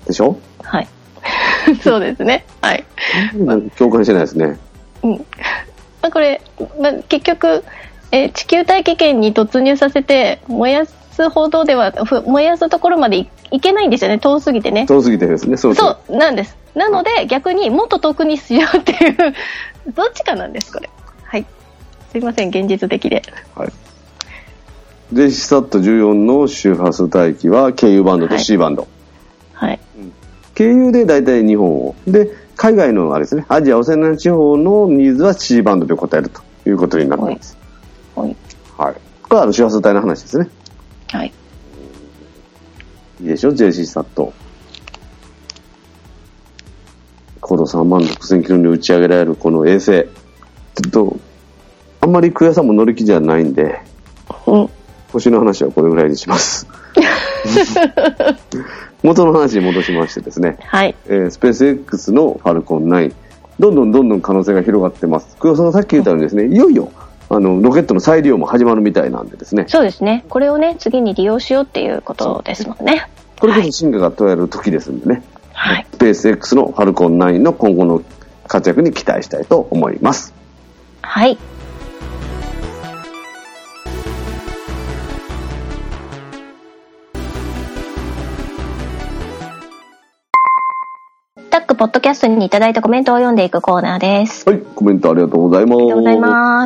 でしょ？はい。そうですね。はい。共感してないですね。うん。まあ、これ、まあ、結局、えー、地球大気圏に突入させて燃やすほどでは燃やすところまでいけないんですよね。遠すぎてね。遠すぎてですね。そうそう。そうなんです。なので逆にもっと遠くにしようっていうどっちかなんですこれ。はい。すいません現実的で。はい。ジェシーサットじゅうよんの周波数帯域は ケーユー バンドと C バンド。はい。はい、ケーユー でだいたい日本をで海外のあれですねアジアオセアニア地方のニーズは C バンドで答えるということになっています。はい。はい。これはあの周波数帯の話ですね。はい。いいでしょ ジェシーサット。高度さんまんろくせんキロに打ち上げられるこの衛星。ちょっと、あんまり久谷さんも乗り気じゃないんで、うん、星の話はこれぐらいにします。元の話に戻しましてですね。はい。えー、スペース X のファルコンナイン。どんどんどんどん可能性が広がってます。久谷さんがさっき言ったようにですね、うん、いよいよ、あのロケットの再利用も始まるみたいなんでですね。そうですね。これをね次に利用しようっていうことですもんね。これこそ進化が問える時ですんでね。はい。スペース X のファルコンナインの今後の活躍に期待したいと思います。はい。タックポッドキャストにいただいたコメントを読んでいくコーナーです。はい、コメントありがとうございます。ありがとうございます。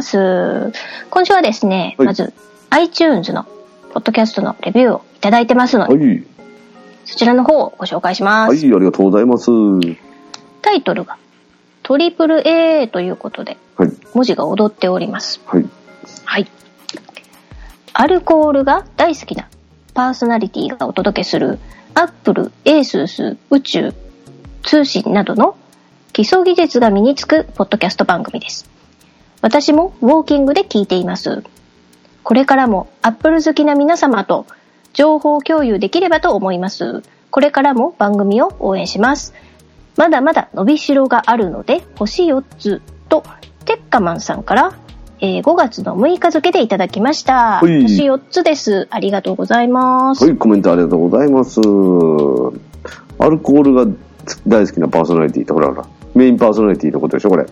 今週はですね、はい、まず iTunes のポッドキャストのレビューをいただいてますので、はい、そちらの方をご紹介します。はい、ありがとうございます。タイトルがトリプル エー ということで、 はい、 文字が踊っております。 はい。 はい。アルコールが大好きなパーソナリティがお届けするアップル、エースース、宇宙、通信などの基礎技術が身につくポッドキャスト番組です。私もウォーキングで聞いています。これからもアップル好きな皆様と情報共有できればと思います。これからも番組を応援します。まだまだ伸びしろがあるので星よっつとテッカマンさんから、えー、ごがつのむいか付でいただきました。星よっつです。ありがとうございます。 はい、コメントありがとうございます。アルコールが大好きなパーソナリティってほらほらメインパーソナリティのことでしょこれ。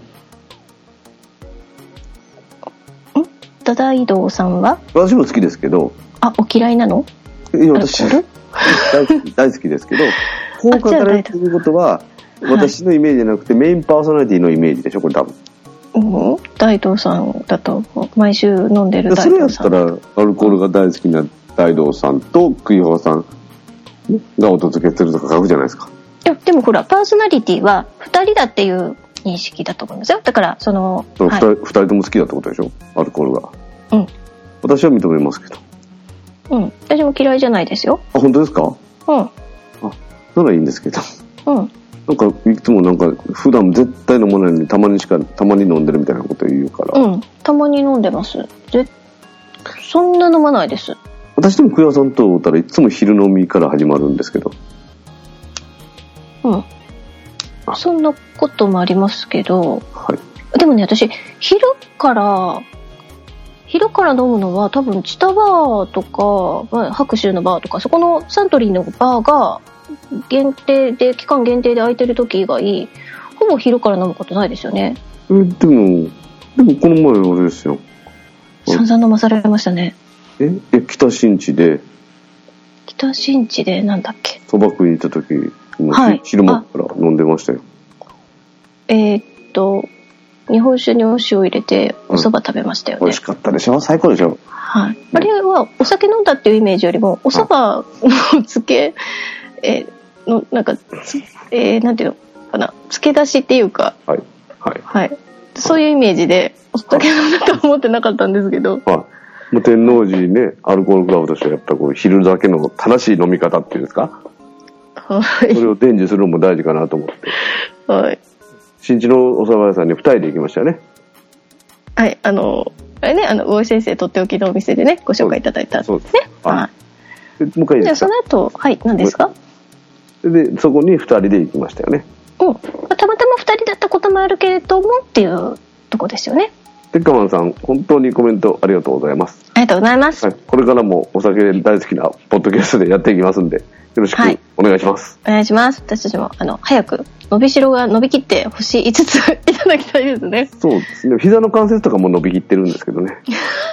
ダダイドウさんは私も好きですけど。 あ、お嫌いなの？ いや、私大好き、大好きですけど、こう書かれていることは私のイメージじゃなくて、はい、メインパーソナリティのイメージでしょこれ多分。 うん、大道さんだと毎週飲んでる大道さん。 それやったらアルコールが大好きな大道さんとクイホさんがお届けするとか書くじゃないですか。 いやでもほらパーソナリティはふたりだっていう認識だと思いますよ。だからそのふたり、はい、ふたりとも好きだってことでしょアルコールが。うん。私は認めますけど。 うん。私も嫌いじゃないですよ。 あ、本当ですか？うん。あ、ならいいんですけど。うん。なんかいつもなんか普段絶対飲まないのにたまにしかたまに飲んでるみたいなこと言うから。うん。 たまに飲んでます。で、そんな飲まないです。 私でもクヤさんと会ったらいつも昼飲みから始まるんですけど。 うん。そんなこともありますけど、はい、でもね私昼から昼から飲むのは多分チタバーとか、まあ、白州のバーとかそこのサントリーのバーが限定で期間限定で空いてる時以外ほぼ昼から飲むことないですよね。 えでもでもこの前あれですよ。 散々飲まされましたね。 ええ北新地で北新地でなんだっけそば食いに行った時はい、昼間から飲んでましたよ。 えー、っと日本酒にお塩入れてお蕎麦食べましたよね、うん、 美味しかったでしょ最高でしょ、 はい、あれはお酒飲んだっていうイメージよりもお蕎麦の漬け、えー、のなんかえー、なんていうのかな漬け出しっていうか、はいはいはい、そういうイメージでお酒飲んだと思ってなかったんですけど、はい、もう天王寺ねアルコールクラブとしてやっぱこう昼酒の正しい飲み方っていうんですか、はい、それを伝授するのも大事かなと思って、はい、新地のお蕎麦屋さんにふたりで行きましたよね。はい、あのあれね、あの魚井先生とっておきのお店でねご紹介いただいたんですね。そうです、はい、でもう一回いいですか。じゃあその後はい何ですか。でそこにふたりで行きましたよね。うん、たまたまふたりだったこともあるけれどもっていうとこですよね。テッカマンさん本当にコメントありがとうございます。ありがとうございます、はい、これからもお酒大好きなポッドキャストでやっていきますんでよろしくお願いします、はい、お願いします。私たちもあの早く伸びしろが伸びきって星いつついただきたいですね。そうですね。膝の関節とかも伸びきってるんですけどね。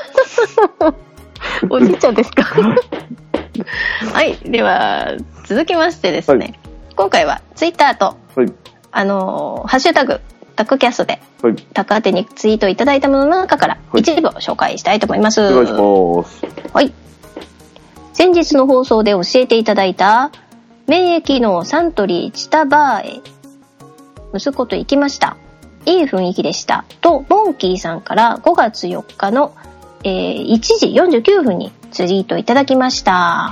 おじいちゃんですか。はい、では続きましてですね、はい、今回はツイッターと、はい、あのハッシュタグタクキャストで、はい、タク宛てにツイートいただいたものの中から一部を紹介したいと思います。はい、お願いします。はい。先日の放送で教えていただいた免疫のサントリーチタバーへ息子と行きました。いい雰囲気でしたとモンキーさんからごがつよっかの、えー、いちじよんじゅうきゅうふんにツイートいただきました。はい、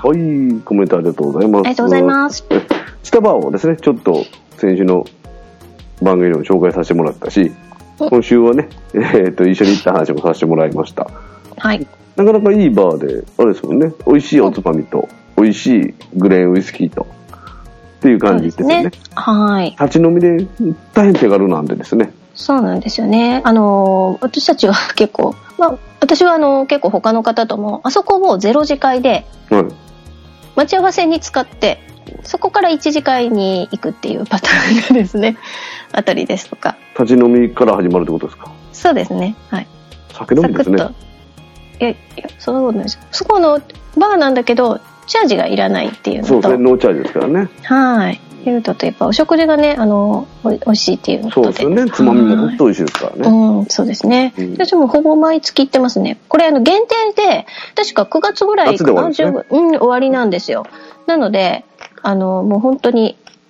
コメントありがとうございます。ありがとうございます。チタバーをですねちょっと先週の番組でも紹介させてもらったし今週はね、えー、と一緒に行った話もさせてもらいました。はい。なかなかいいバーであれですもんね。美味しいおつまみと美味しいグレーンウイスキーとっていう感じですよね。はい。立ち飲みで大変手軽なんでですね。そうなんですよね。あの私たちは結構、まあ私はあの結構他の方ともあそこをゼロ次会で待ち合わせに使って、そこから一次会に行くっていうパターンがですねあたりですとか。立ち飲みから始まるってことですか。そうですね。はい。酒飲みですね。いやいやそうなんですよ。そこのバーなんだけどチャージがいらないっていうのと。そうですね。ノーチャージですからね。はい。いうのとやっぱお食事がねあのおいしいっていうのと。そうですよね。つまみもほんと美味しいですからね。うん、そうですね。うん、私もほぼ毎月行ってますね。これあの限定で確かくがつぐらいかな、ね、うん終わりなんですよ。なのであのもう本当に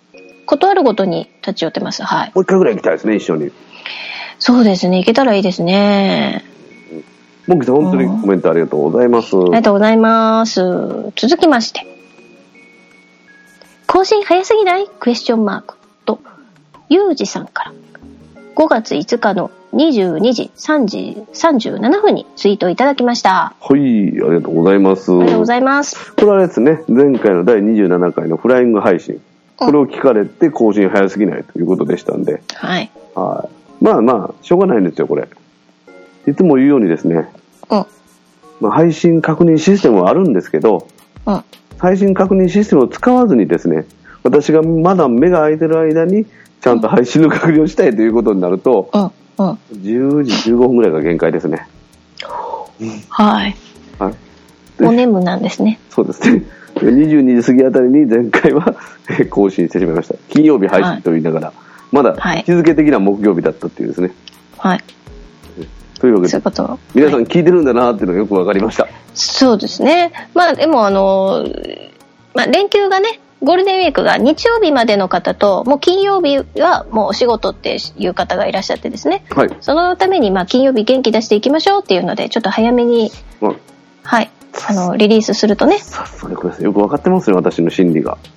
ことあるごとに立ち寄ってます。はい。 もう一回ぐらい行きたいですね、一緒に。 そうですね、行けたらいいですね。 もっきさん、本当にコメントありがとうございます。 ありがとうございます。続きまして。更新早すぎないクエスチョンマークと、ゆうじさんからごがついつかのにじゅうにじさんじゅうななふんにツイートいただきました。 はい、ありがとうございます。 ありがとうございます。 これはですね、前回のだいにじゅうななかいのフライング配信。これを聞かれて更新早すぎないということでしたんで。 はい。 はい。まあまあ、しょうがないんですよ、これ。いつも言うようにですね。 うん。 まあ、配信確認システムはあるんですけど、 うん。 配信確認システムを使わずにですね、私がまだ目が開いてる間にちゃんと配信の確認をしたいということになると、 うんうん、 じゅうじじゅうごふんぐらいが限界ですね。 はい。はい、お眠なんですね。 そうですね。にじゅうにじ過ぎあたりに前回は更新してしまいました。金曜日配信と言いながら、はい、まだ日付的な木曜日だったっていうですね。はい。というわけで、そういうこと皆さん聞いてるんだなっていうのがよくわかりました。 そうですね。まあでもあの、まあ、連休がね、ゴールデンウィークが日曜日までの方と、もう金曜日はもうお仕事っていう方がいらっしゃってですね。はい。そのためにまあ金曜日元気出していきましょうっていうので、ちょっと早めに、うん、はい、あのリリースするとね。 さすがにこれよく分かってますね、私の心理が。ん？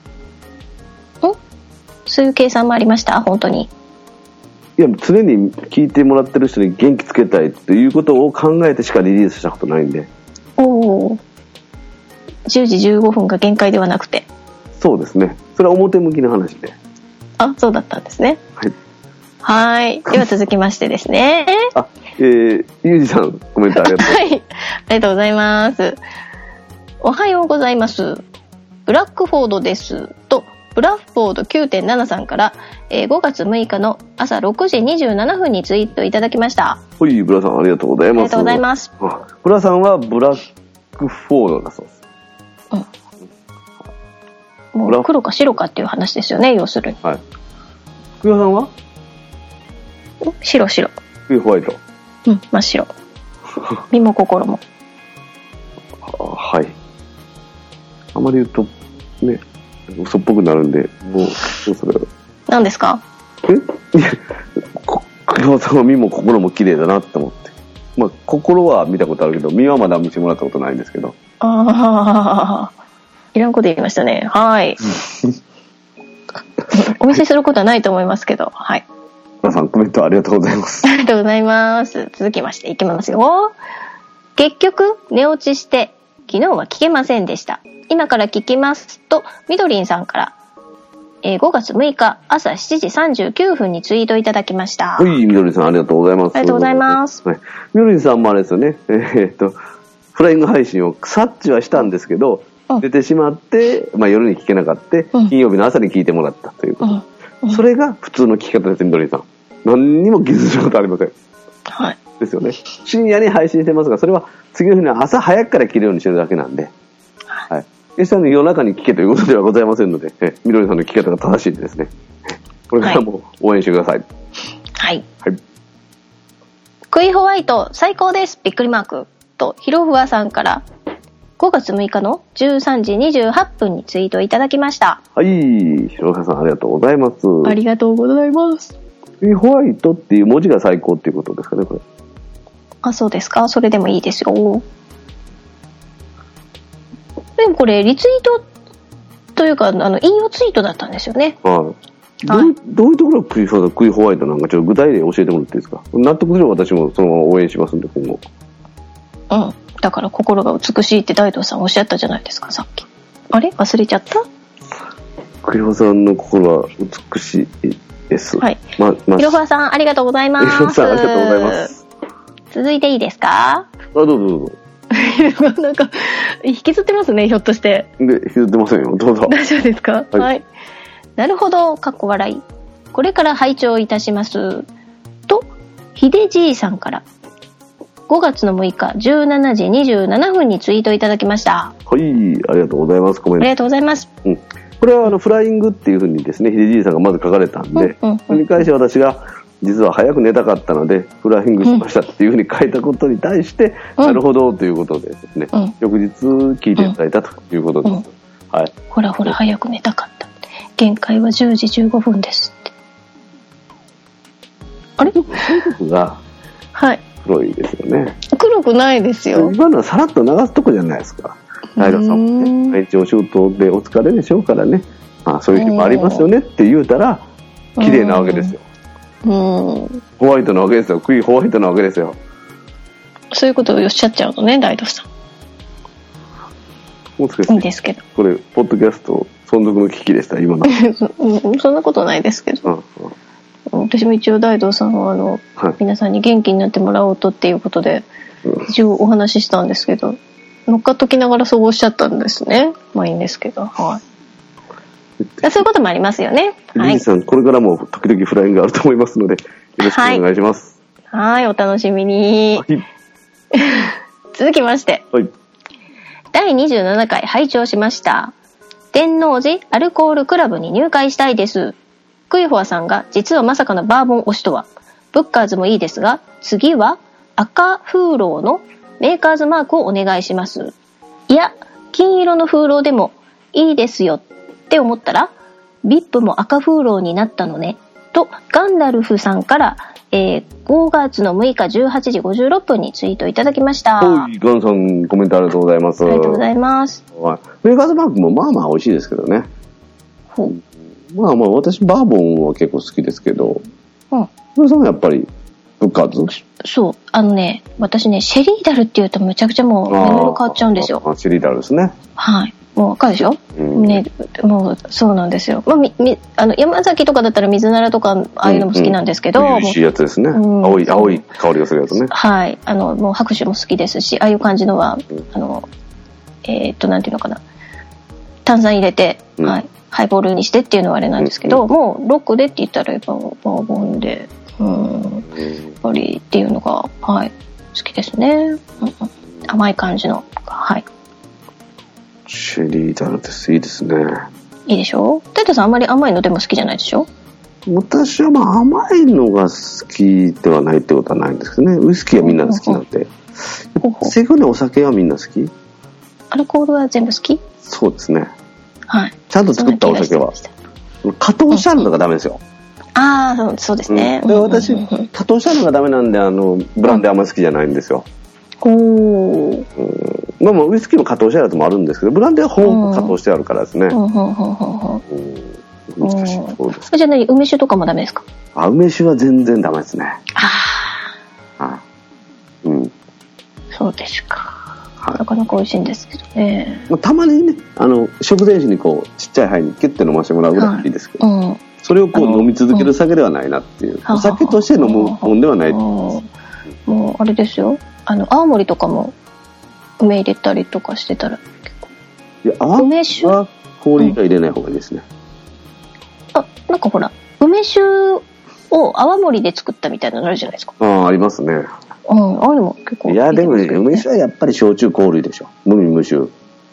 そういう計算もありました？本当に。 いや、常に聞いてもらってる人に元気つけたいっていうことを考えてしかリリースしたことないんで。 おお。じゅうじじゅうごふんが限界ではなくて。 そうですね。それは表向きの話で。 あ、そうだったんですね。 はい。 はい。では続きましてですね。 あ、えー、ゆうじさん、コメントありがとう。 はい。ありがとうございます。おはようございます。ブラックフォードです。と、ブラッフォード きゅうてんなな さんから、えー、ごがつむいかの朝ろくじにじゅうななふんにツイートいただきました。 はい、ブラさんありがとうございます。 ありがとうございます。 ブラさんはブラックフォードだそうです。 うん。もう黒か白かっていう話ですよね、要するに。 はい。福田さんは白白。 ホワイト。 うん、真っ白。身も心も。 はい。あまり言うとね、嘘っぽくなるんで、もうそれ。 何ですか？ え？いや、福田さんは身も心も綺麗だなって思って。まあ心は見たことあるけど、身はまだ見てもらったことないんですけど。 ああ、いらんこと言いましたね。はい。お見せすることはないと思いますけど、はい。 皆さんコメントありがとうございます。 ありがとうございます。続きましていきますよ。結局寝落ちして昨日は聞けませんでした。今から聞きますとみどりんさんから、えー、ごがつむいか朝しちじさんじゅうきゅうふんにツイートいただきました。 はい、みどりんさんありがとうございます。 ありがとうございます。 はい、みどりんさんもあれですよね。えー、っとフライング配信を察知はしたんですけど、うん、出てしまって、まあ、夜に聞けなかった、うん、金曜日の朝に聞いてもらったということ。うんうん、それが普通の聞き方です、みどりんさん。何にも気づいたことありません。 はい。 ですよね。深夜に配信してますが、それは次の日の朝早くから聞けるようにしてるだけなんで。はい。決して夜中に聞けということではございませんので、えみどりさんの聞き方が正しいですね。これからも応援してください。 はい。 はい。 クイホワイト最高です。びっくりマークとひろふわさんからごがつむいかのじゅうさんじにじゅうはっぷんにツイートいただきました。 はい。ひろふわさんありがとうございます。 ありがとうございます。 クイホワイトっていう文字が最高っていうことですかね、これ。 あ、そうですか。それでもいいですよ。でもこれリツイートというかあの引用ツイートだったんですよね。 はい。どう、はい、どういうところがクイクイホワイトなんかちょっと具体例教えてもらっていいですか。納得すれば私もそのまま応援しますんで今後。 うん。だから心が美しいって大東さんおっしゃったじゃないですかさっき。あれ忘れちゃった？ クイホさんの心は美しいです。 はい。まま、ひろふわさんありがとうございます。 ひろふわさんありがとうございます。 続いていいですか？ あ、どうぞどうぞ。 なんか引きずってますね、ひょっとして。 で、引きずってませんよ、どうぞ。 大丈夫ですか？はい、はい。なるほど、かっこ笑い。これから拝聴いたします。と、ひでじいさんからごがつのむいかじゅうしちじにじゅうななふんにツイートいただきました。 はい、ありがとうございます。コメント。 ありがとうございます。 うん。これはあのフライングっていうふうにですね、ひでじいさんがまず書かれたんで、うんうんうん、それに関して私が実は早く寝たかったのでフライングしましたっていうふうに書いたことに対して、うん、なるほどということでですね、うん、翌日聞いていただいたということです、うんうん、はい。 ほらほら早く寝たかった。 限界はじゅうじじゅうごふんですって。あれがはい黒いですよね。 黒くないですよ。 今のはさらっと流すとこじゃないですか。ライダーさんもね、毎日お仕事でお疲れでしょうからね、まあ、そういう日もありますよねって言うたら綺麗なわけですよ。うん、ホワイトなわけですよ。クイーンホワイトなわけですよ。 そういうことをおっしゃっちゃうのね、ライドさん。 もう少しいいですけど、これポッドキャスト存続の危機でした今の。 そんなことないですけど、うんうん、私も一応大道さんはあの、はい、皆さんに元気になってもらおうとっていうことで、うん、一応お話ししたんですけど、乗っかっときながらそうおっしゃったんですね。まあいいんですけど、はい。そういうこともありますよね。 リリーさん、これからも時々フライングがあると思いますので、よろしくお願いします。 はい、はい、お楽しみに。はい、続きまして、はい、だいにじゅうななかい拝聴しました。天王寺アルコールクラブに入会したいです。クイフォアさんが実はまさかのバーボン推しとは。ブッカーズもいいですが、次は赤風浪のメーカーズマークをお願いします。いや、金色の風浪でもいいですよって思ったら、ビップ も赤風浪になったのね。と、ガンダルフさんから、えー、ごがつのむいかじゅうはちじごじゅうろっぷんにツイートいただきました。 はい、ガンさんコメントありがとうございます。 ありがとうございます。 メーカーズマークもまあまあ美味しいですけどね。ほう。まあまあ私バーボンは結構好きですけど、うん。それさんはやっぱりブッカーズ？ そう、あのね、私ね、シェリーダルっていうとむちゃくちゃもうレベル変わっちゃうんですよ。 ああ、シェリーダルですね。 はい。もうわかるでしょ、うん、ね、もうそうなんですよ。まあ、みみあの山崎とかだったら水ならとかああいうのも好きなんですけど、 美味しいやつですね、うん、青い青い香りがするやつね。 はい、あのもう拍手も好きですし、ああいう感じのは、うん、あのえー、っとなんていうのかな、炭酸入れて、うん、はい、ハイボールにしてっていうのはあれなんですけど、うん、もうロックでって言ったらやっぱバーボンで、うん、やっぱりっていうのが、はい、好きですね、うん、甘い感じの、はい。 シェリーダルです。いいですね。 いいでしょ。テトさんあんまり甘いのでも好きじゃないでしょ。 私はまあ甘いのが好きではないってことはないんですけどね。ウイスキーはみんな好きなんで。セグのお酒はみんな好き？ アルコールは全部好き？ そうですね。 はい。 ちゃんと作ったお酒は加糖してあるのがダメですよ。 ああ、そうですね。 うん、で私加糖してあるのがダメなんで、あのブランデーあんまり好きじゃないんですよ。 おお。うんまあまあウイスキーも加糖してあるやつもあるんですけど、ブランデーはほぼ加糖してあるからですね。難しいところです。じゃあ何、梅酒とかもダメですか？ あ、梅酒は全然ダメですね。ああ、うん。そうですか。はい、なかなか美味しいんですけどね。 まあ、たまにね、あの食前酒にこうちっちゃい杯にキュッて飲ませてもらうぐらいいいですけど、はい、うん、それをこう飲み続ける酒ではないなっていう、うん、お酒として飲むもんではない。もうあれですよ。あの青森とかも。梅入れたりとかしてたら結構。 いや、梅酒は氷が入れない方がいいですね。 うん、あ、なんかほら梅酒を泡盛で作ったみたいなのあるじゃないですか。 ああ、ありますね。 うん、ああいうのも結構いい、 ね。いやでも、ね、梅酒はやっぱり焼酎香類でしょ。無味無臭。うん、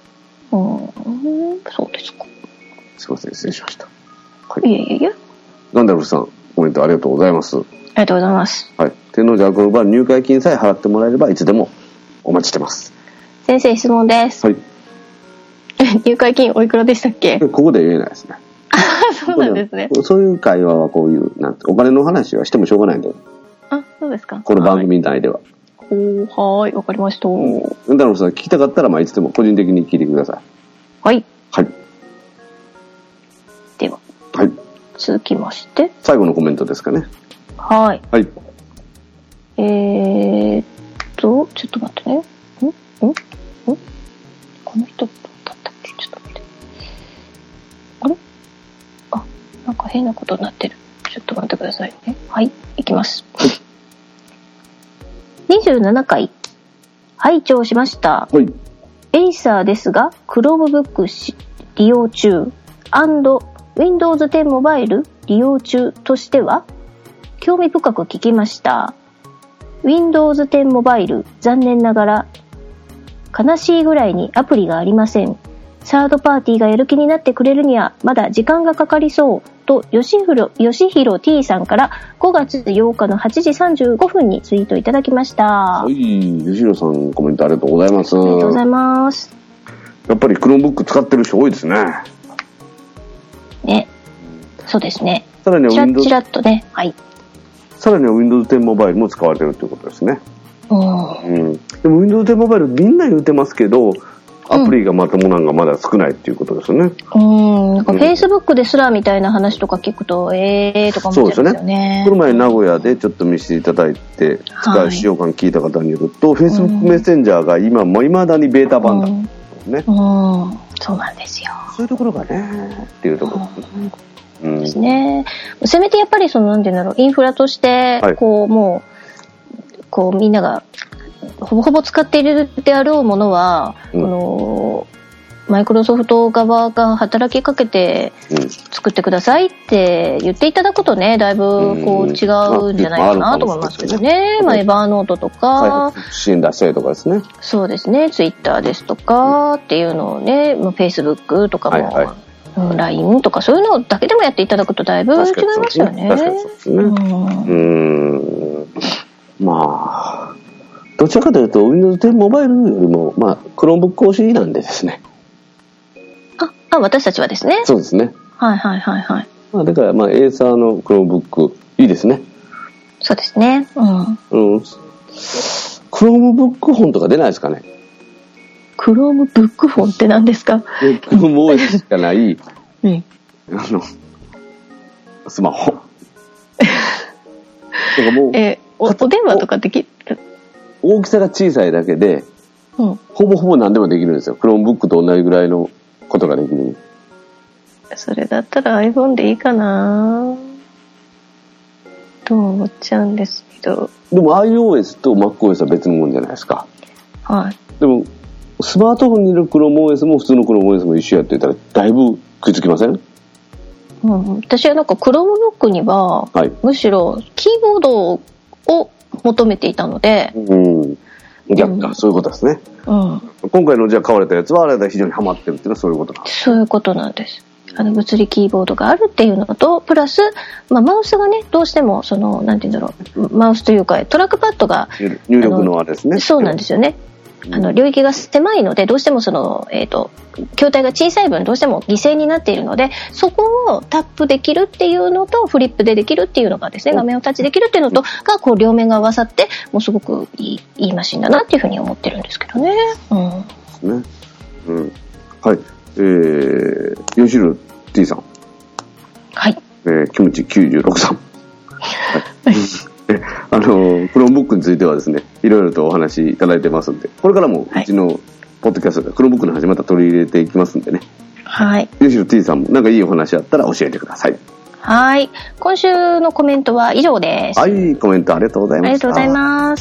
そうですか。 すいません、失礼しました。 はい、いえいえいえ。 ガンダルフさん、コメントありがとうございます。ありがとうございます。 はい、天王寺アルコールバー入会金さえ払ってもらえればいつでもお待ちしてます。 先生質問です。はい。入会金おいくらでしたっけ？ ここで言えないですね。 あ、そうなんですね。 そういう会話はこういうなんてお金の話はしてもしょうがないんで。 あ、そうですか。 この番組内では。 おー、はい、わかりました。 うんだろうさん聞きたかったらまあいつでも個人的に聞いてください。 はい。 はい。 では。 はい。 続きまして。 最後のコメントですかね。 はい。 はい。 えーっとちょっと待ってね。んんんこの人だったっけ？ちょっと待って。あれ？あ、なんか変なことになってる。ちょっと待ってくださいね。はい、いきます。にじゅうななかい拝聴しました。 はい。 エイサーですが、Chromebook 利用中 &Windows テンモバイル利用中としては興味深く聞きました。Windows テンモバイル残念ながら悲しいぐらいにアプリがありません。サードパーティーがやる気になってくれるにはまだ時間がかかりそうと吉弘、吉弘 T さんからごがつようかのはちじさんじゅうごふんにツイートいただきました。 はい、吉弘さんコメントありがとうございます。 ありがとうございます。 やっぱり Chromebook 使ってる人多いですね。 ね、 そうですね。 さらにはチラ Windows、 チラッとね。はい。 さらには ウィンドウズテンモバイルも使われてるということですね。 うん。 うん。でも ウィンドウズテンモバイルみんな言うてますけど、アプリがまともなのがまだ少ないっていうことですよね。 うん。なんか Facebook ですらみたいな話とか聞くと、えーとか思っちゃうんですよね。 この前名古屋でちょっと見せていただいて、使う使用感聞いた方によると、はい、Facebook メッセンジャーが今もいまだにベータ版だ、ね。 うん。うん。そうなんですよ。 そういうところがね、っていうところ。うん。 ですね。せめてやっぱりその、なんていうんだろう、インフラとして、こう、はい、もう、こうみんなが、ほぼほぼ使っているであろうものは、うん、このマイクロソフト側が働きかけて作ってくださいって言っていただくとね、だいぶこう違うんじゃないかなと思いますけどね。まあ、エバーノートとか、 支援出したりとかですね。 そうですね、ツイッターですとかっていうのをね、フェイスブックとかも、はいはい、ライン とかそういうのだけでもやっていただくとだいぶ違いますよね。 確かにそうですね。うん。うーん。まあ。どちらかというと ウィンドウズテン モバイルよりも、まあ、Chromebook 推しなんでですね。 あ、あ、私たちはですね。 そうですね。 はいはいはいはい。 まあ、だから、まあ、エーサーの Chromebook、いいですね。 そうですね。うん。うん。 Chromebook 本とか出ないですかね。 Chromebook 本って何ですか？ Chrome しかない、 うん、 あの、スマホ。なんかもうえー、お、お電話とかできる？ 大きさが小さいだけで、 うん、 ほぼほぼ何でもできるんですよ。Chromebook と同じぐらいのことができる。 それだったら iPhone でいいかなと思っちゃうんですけど。 でも iOS と MacOS は別のもんじゃないですか。 はい。 でもスマートフォンにいる ChromeOS も普通の ChromeOS も一緒やって言ったらだいぶ食いつきません？ うん、私はなんか Chromebook には、はい、むしろキーボードを求めていたので、 うん、逆か、うん、そういうことですね、 うん、 今回のじゃあ買われたやつはあれだ非常にハマってるっていうのはそういうことなんです。 そういうことなんです。あの物理キーボードがあるっていうのとプラス、まあ、マウスがねどうしてもそのなんていうんだろう、マウスというかトラックパッドが入力のあれですね。 そうなんですよね。あの領域が狭いのでどうしてもその、えーと、筐体が小さい分どうしても犠牲になっているのでそこをタップできるっていうのとフリップでできるっていうのがですね、画面をタッチできるっていうのとがこう両面が合わさってもうすごくいい、いいマシンだなっていうふうに思ってるんですけどね。うん。 ですね。うん。はい。えー、ヨシル T さん。 はい。 えー、キムチきゅうじゅうろくさん。はい。えあのクロームブックについてはですねいろいろとお話いただいてますんでこれからもうちのポッドキャストでクロームブックの話また取り入れていきますんでね。 はい。 ヨシロ T さんもなんかいいお話あったら教えてください。 はい。今週のコメントは以上です。 はい、コメントありがとうございました。 ありがとうございます。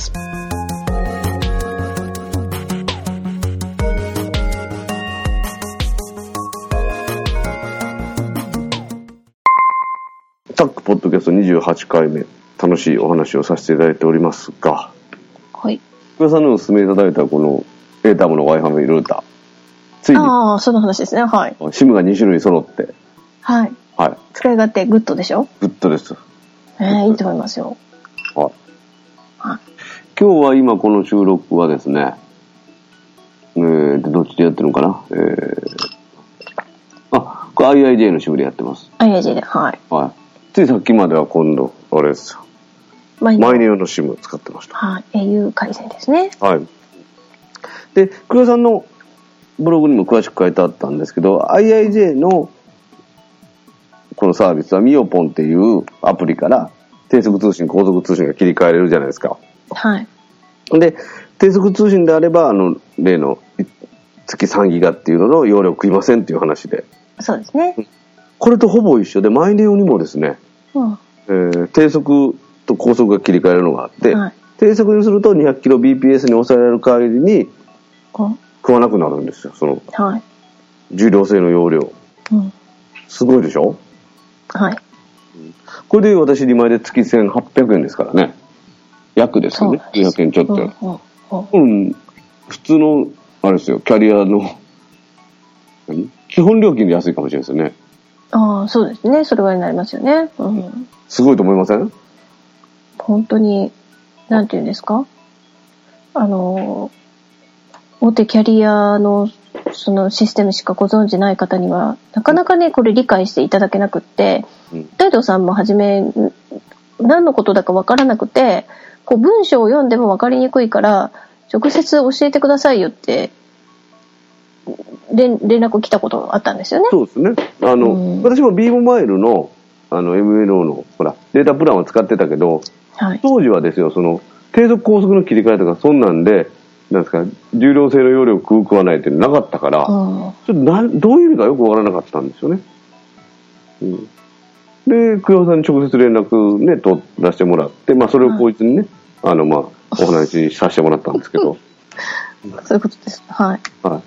タックポッドキャストにじゅうはちかいめ楽しいお話をさせていただいておりますが、 はい。 福田さんのお勧めいただいたこのエータムの Wi-Fi ルーター、ついにああその話ですね。はい。 シムがにしゅるい揃って、 はい。 はい。 使い勝手グッドでしょ？ グッドです。 えー、いいと思いますよ。 はい。 はい。 今日は今この収録はですね、えー、どっちでやってるのかな、えー、あ、これ アイアイジェー のシムでやってます。 アイアイジェー で、はい。 はい。ついさっきまでは今度あれですよ。マイネオのシムを使ってました。 はい。エーユー 回線ですね。 はい。で、久代さんのブログにも詳しく書いてあったんですけど、アイアイジェー のこのサービスはミヨポンっていうアプリから低速通信、高速通信が切り替えれるじゃないですか。 はい。 で、低速通信であれば、あの、例の月さんギガっていうのの容量食いませんっていう話で。 そうですね。 これとほぼ一緒で、マイネオにもですね、うんえー、低速と高速が切り替えるのがあって、はい、低速にすると にひゃくキロビーピーエス に抑えられる代わりに食わなくなるんですよ、その、はい、重量制の容量、うん。すごいでしょ？ はい。 これで私にまいで月せんはっぴゃくえんですからね。約ですよね。きゅうひゃくえんちょっと。うん、うん。普通の、あれですよ、キャリアの、何？基本料金で安いかもしれないですよね。 ああ、そうですね。それはになりますよね。うん。 すごいと思いません？ 本当に、なんていうんですか？あの、大手キャリアのそのシステムしかご存じない方にはなかなかねこれ理解していただけなくって、うん、大道さんもはじめ何のことだかわからなくて、こう文章を読んでもわかりにくいから直接教えてくださいよって連, 連絡来たことあったんですよね。 そうですね。あの、うん、私もビームマイルのあの エムエルオー のほらデータプランは使ってたけど、はい、当時はですよ、その低速高速の切り替えとかそんなんでなんですか、重量制の容量食う食わないってなかったから、うん、ちょっとなどういう意味かよくわからなかったんですよね。うん、で久代さんに直接連絡ねと出してもらって、まあそれをこいつにね、はい、あのまあお話しさせてもらったんですけど。 そういうことです。はい。はい。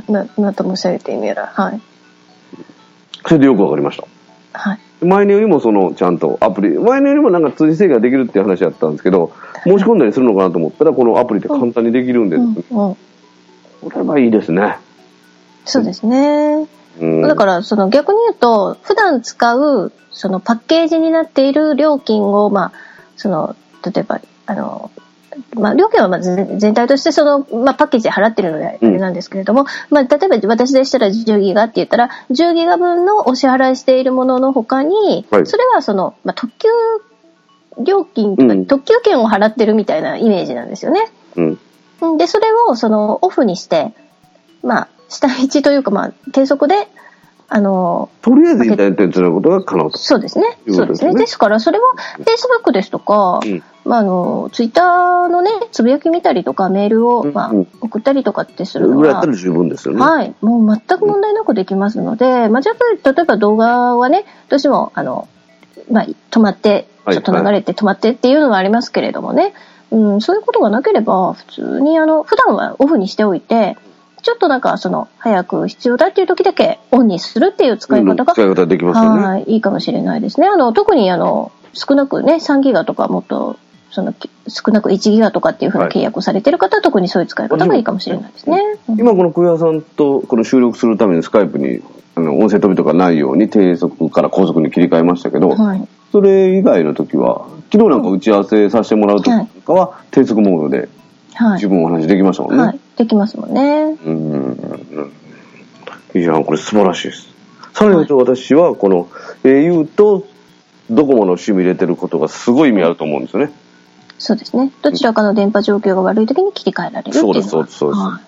な、なと申し上げて意味やら、はい。 それでよくわかりました。はい。前のよりもそのちゃんとアプリ、前のよりもなんか通知制御ができるっていう話だったんですけど、申し込んだりするのかなと思ったらこのアプリで簡単にできるんです、ね。うんうんうん、これはいいですね。 そうですね。うん、だからその逆に言うと普段使うそのパッケージになっている料金をまあその例えばあの。まあ、料金はまず全体としてその、まあ、パッケージで払ってるのであれなんですけれども、うんまあ、例えば私でしたらじゅうギガって言ったらじゅうギガ分のお支払いしているものの他に、はい、それはその、まあ、特急料金とか、うん、特急券を払ってるみたいなイメージなんですよね。うん、でそれをそのオフにしてまあ下道というかまあ低速であのとりあえずインターネットにつなぐことが可能と。 そうですね。そうですね。ですからそれは Facebook ですとか、うんまあ、あの Twitter のねつぶやき見たりとかメールを、まあうんうん、送ったりとかってするのはぐらいやったら十分ですよね。 はい、もう全く問題なくできますので、うんまあ、じゃあ例えば動画はねどうしてもあの、まあ、止まってちょっと流れて止まってっていうのがありますけれどもね、はいはいうん、そういうことがなければ普通にあの普段はオフにしておいて。ちょっとなんかその早く必要だっていう時だけオンにするっていう使い方が、うん、 使い方できますよね。 はい、いいかもしれないですね。あの特にあの少なくねさんギガとかもっとその少なくいちギガとかっていう風な契約をされてる方は特にそういう使い方がいいかもしれないですね。 うん、今この久谷さんとこの収録するためにスカイプにあの音声飛びとかないように低速から高速に切り替えましたけど、はい、それ以外の時は昨日なんか打ち合わせさせてもらう時とかは低速モードで自分お話できましたもんね。はいはいできますもんね。うん。いや、これ素晴らしいです。さらに言うと私はこの エーユー とドコモの シム 入れてることがすごい意味あると思うんですよね。 そうですね。どちらかの電波状況が悪い時に切り替えられるっていうのは。そうです、そうです、そうです。はい、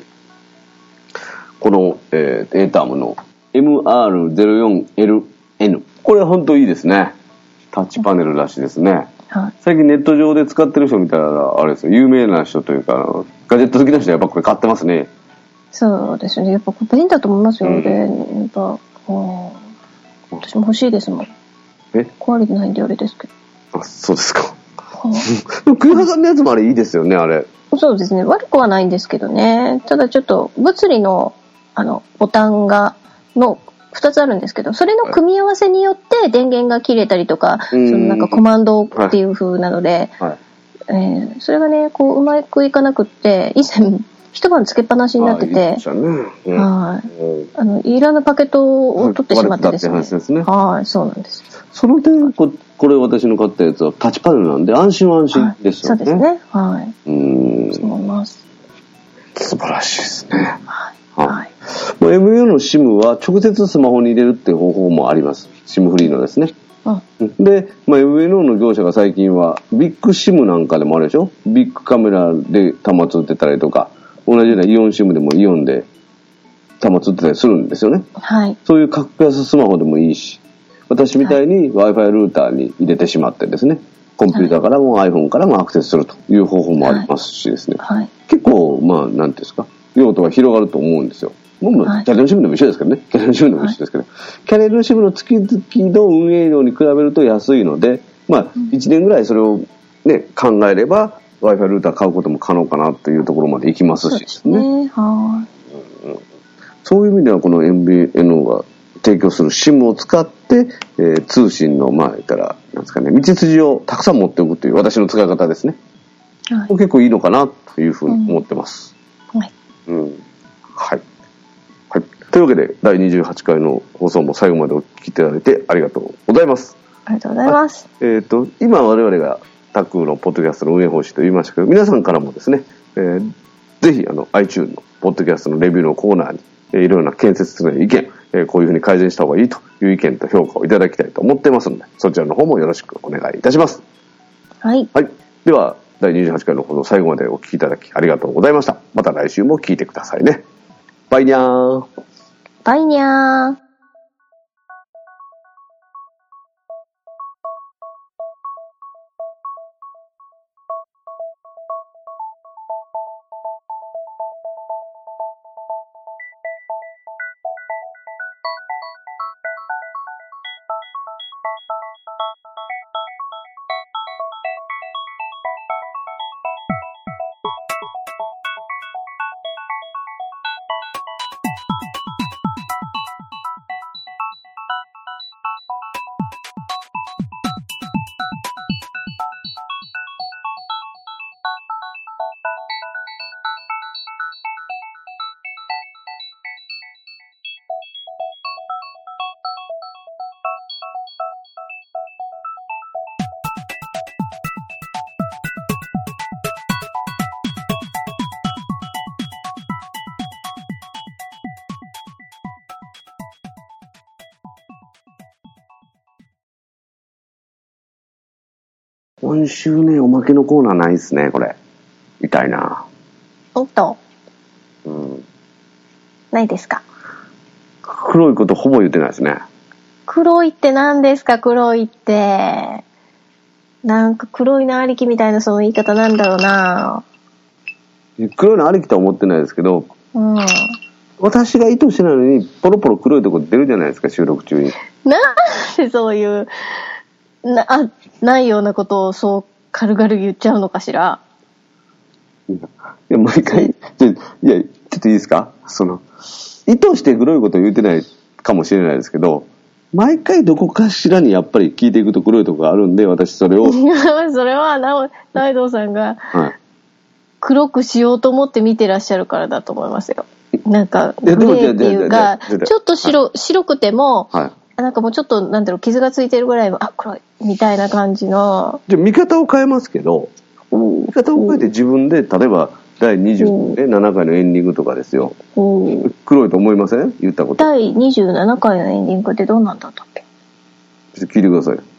この、えー、エータームの エムアールゼロよんエルエヌ。これは本当いいですね。タッチパネルらしいですね。はい、最近ネット上で使ってる人見たらあれですよ、有名な人というかガジェット好きな人はやっぱこれ買ってますね。そうですね。やっぱ便利だと思いますよ。うん、でやっぱ私も欲しいですもん。え壊れてないんであれですけど。あ、そうですか。栗原さんのやつもあれいいですよね、あれ。そうですね。悪くはないんですけどね。ただちょっと物理のあのボタンがのふたつあるんですけど、それの組み合わせによって電源が切れたりとか、はい、そのなんかコマンドっていう風なので、はいはいえー、それがねこううまくいかなくって以前一晩つけっぱなしになってて、はい、うん、あのいらぬパケットを取ってしまってですね。ですねはい、そうなんです。その点ここれ私の買ったやつはタッチパネルなんで安心は安心ですよね。はい、そうですね。はい。うん。そう思います。素晴らしいですね。はい。はい。エムユー の シム は直接スマホに入れるっていう方法もあります。シム フリーのですね。うん、で、まあ、エムユー の業者が最近はビッグ シム なんかでもあるでしょ。ビッグカメラで端末売ってたりとか、同じようなイオン シム でもイオンで端末売ってたりするんですよね。はい。そういう格安スマホでもいいし、私みたいに Wi-Fi ルーターに入れてしまってですね、コンピューターからも iPhone からもアクセスするという方法もありますしですね。はいはい、結構、まあ、なんていうんですか、用途が広がると思うんですよ。もう、はい、キャリアの シム でも一緒ですけどね。キャリアの シム でも一緒ですけど、はい、キャリアの シム の月々の運営量に比べると安いので、まあ、いちねんぐらいそれをね、考えれば、Wi-Fi ルーター買うことも可能かなというところまで行きますしですね。そうですね。はい、うん。そういう意味では、この エムビーエヌオー が提供する シム を使って、えー、通信の、まあ、言ったら、なんですかね、道筋をたくさん持っておくという私の使い方ですね。はい、結構いいのかなというふうに思ってます。うん、はい。うん。はい。はい。というわけで、だいにじゅうはちかいの放送も最後までお聞きいただいてありがとうございます。ありがとうございます。えっ、ー、と、今我々がタックのポッドキャストの運営方針と言いましたけど、皆さんからもですね、えー、ぜひあの iTunes のポッドキャストのレビューのコーナーにえー、いろいろな建設的な意見、えー、こういうふうに改善した方がいいという意見と評価をいただきたいと思ってますので、そちらの方もよろしくお願いいたします。 はい。 はい。では、だいにじゅうはちかいの放送最後までお聞きいただきありがとうございました。また来週も聞いてくださいね。バイニャー。 バイニャー。 今週ね、おまけのコーナーないですね、これ。痛いな。 おっと。 うん。 ないですか。 黒いことほぼ言ってないですね。 黒いって何ですか、黒いって。なんか黒いのありきみたいなその言い方なんだろうな。 黒いのありきとは思ってないですけど、 うん。 私が意図してないのに、ポロポロ黒いとこ出るじゃないですか、収録中に。 なんでそういう、な、あ、ないようなことをそう軽々言っちゃうのかしら。 いや、いや毎回、ちょ、いや、ちょっといいですか？その、意図して黒いこと言ってないかもしれないですけど、毎回どこかしらにやっぱり聞いていくと黒いとこがあるんで、私それを。 それは、な、大道さんが、黒くしようと思って見てらっしゃるからだと思いますよ。なんか、グレーっていうか、ちょっと白、白くても、はい、なんかもうちょっと、なんだろう、傷がついてるぐらい、あ、黒い、みたいな感じの。 じゃ見方を変えますけど、見方を変えて自分で、例えば、だいにじゅうななかいのエンディングとかですよ。黒いと思いません？言ったこと。 だいにじゅうななかいのエンディングってどうなんだったっけ？ ちょっと聞いてください。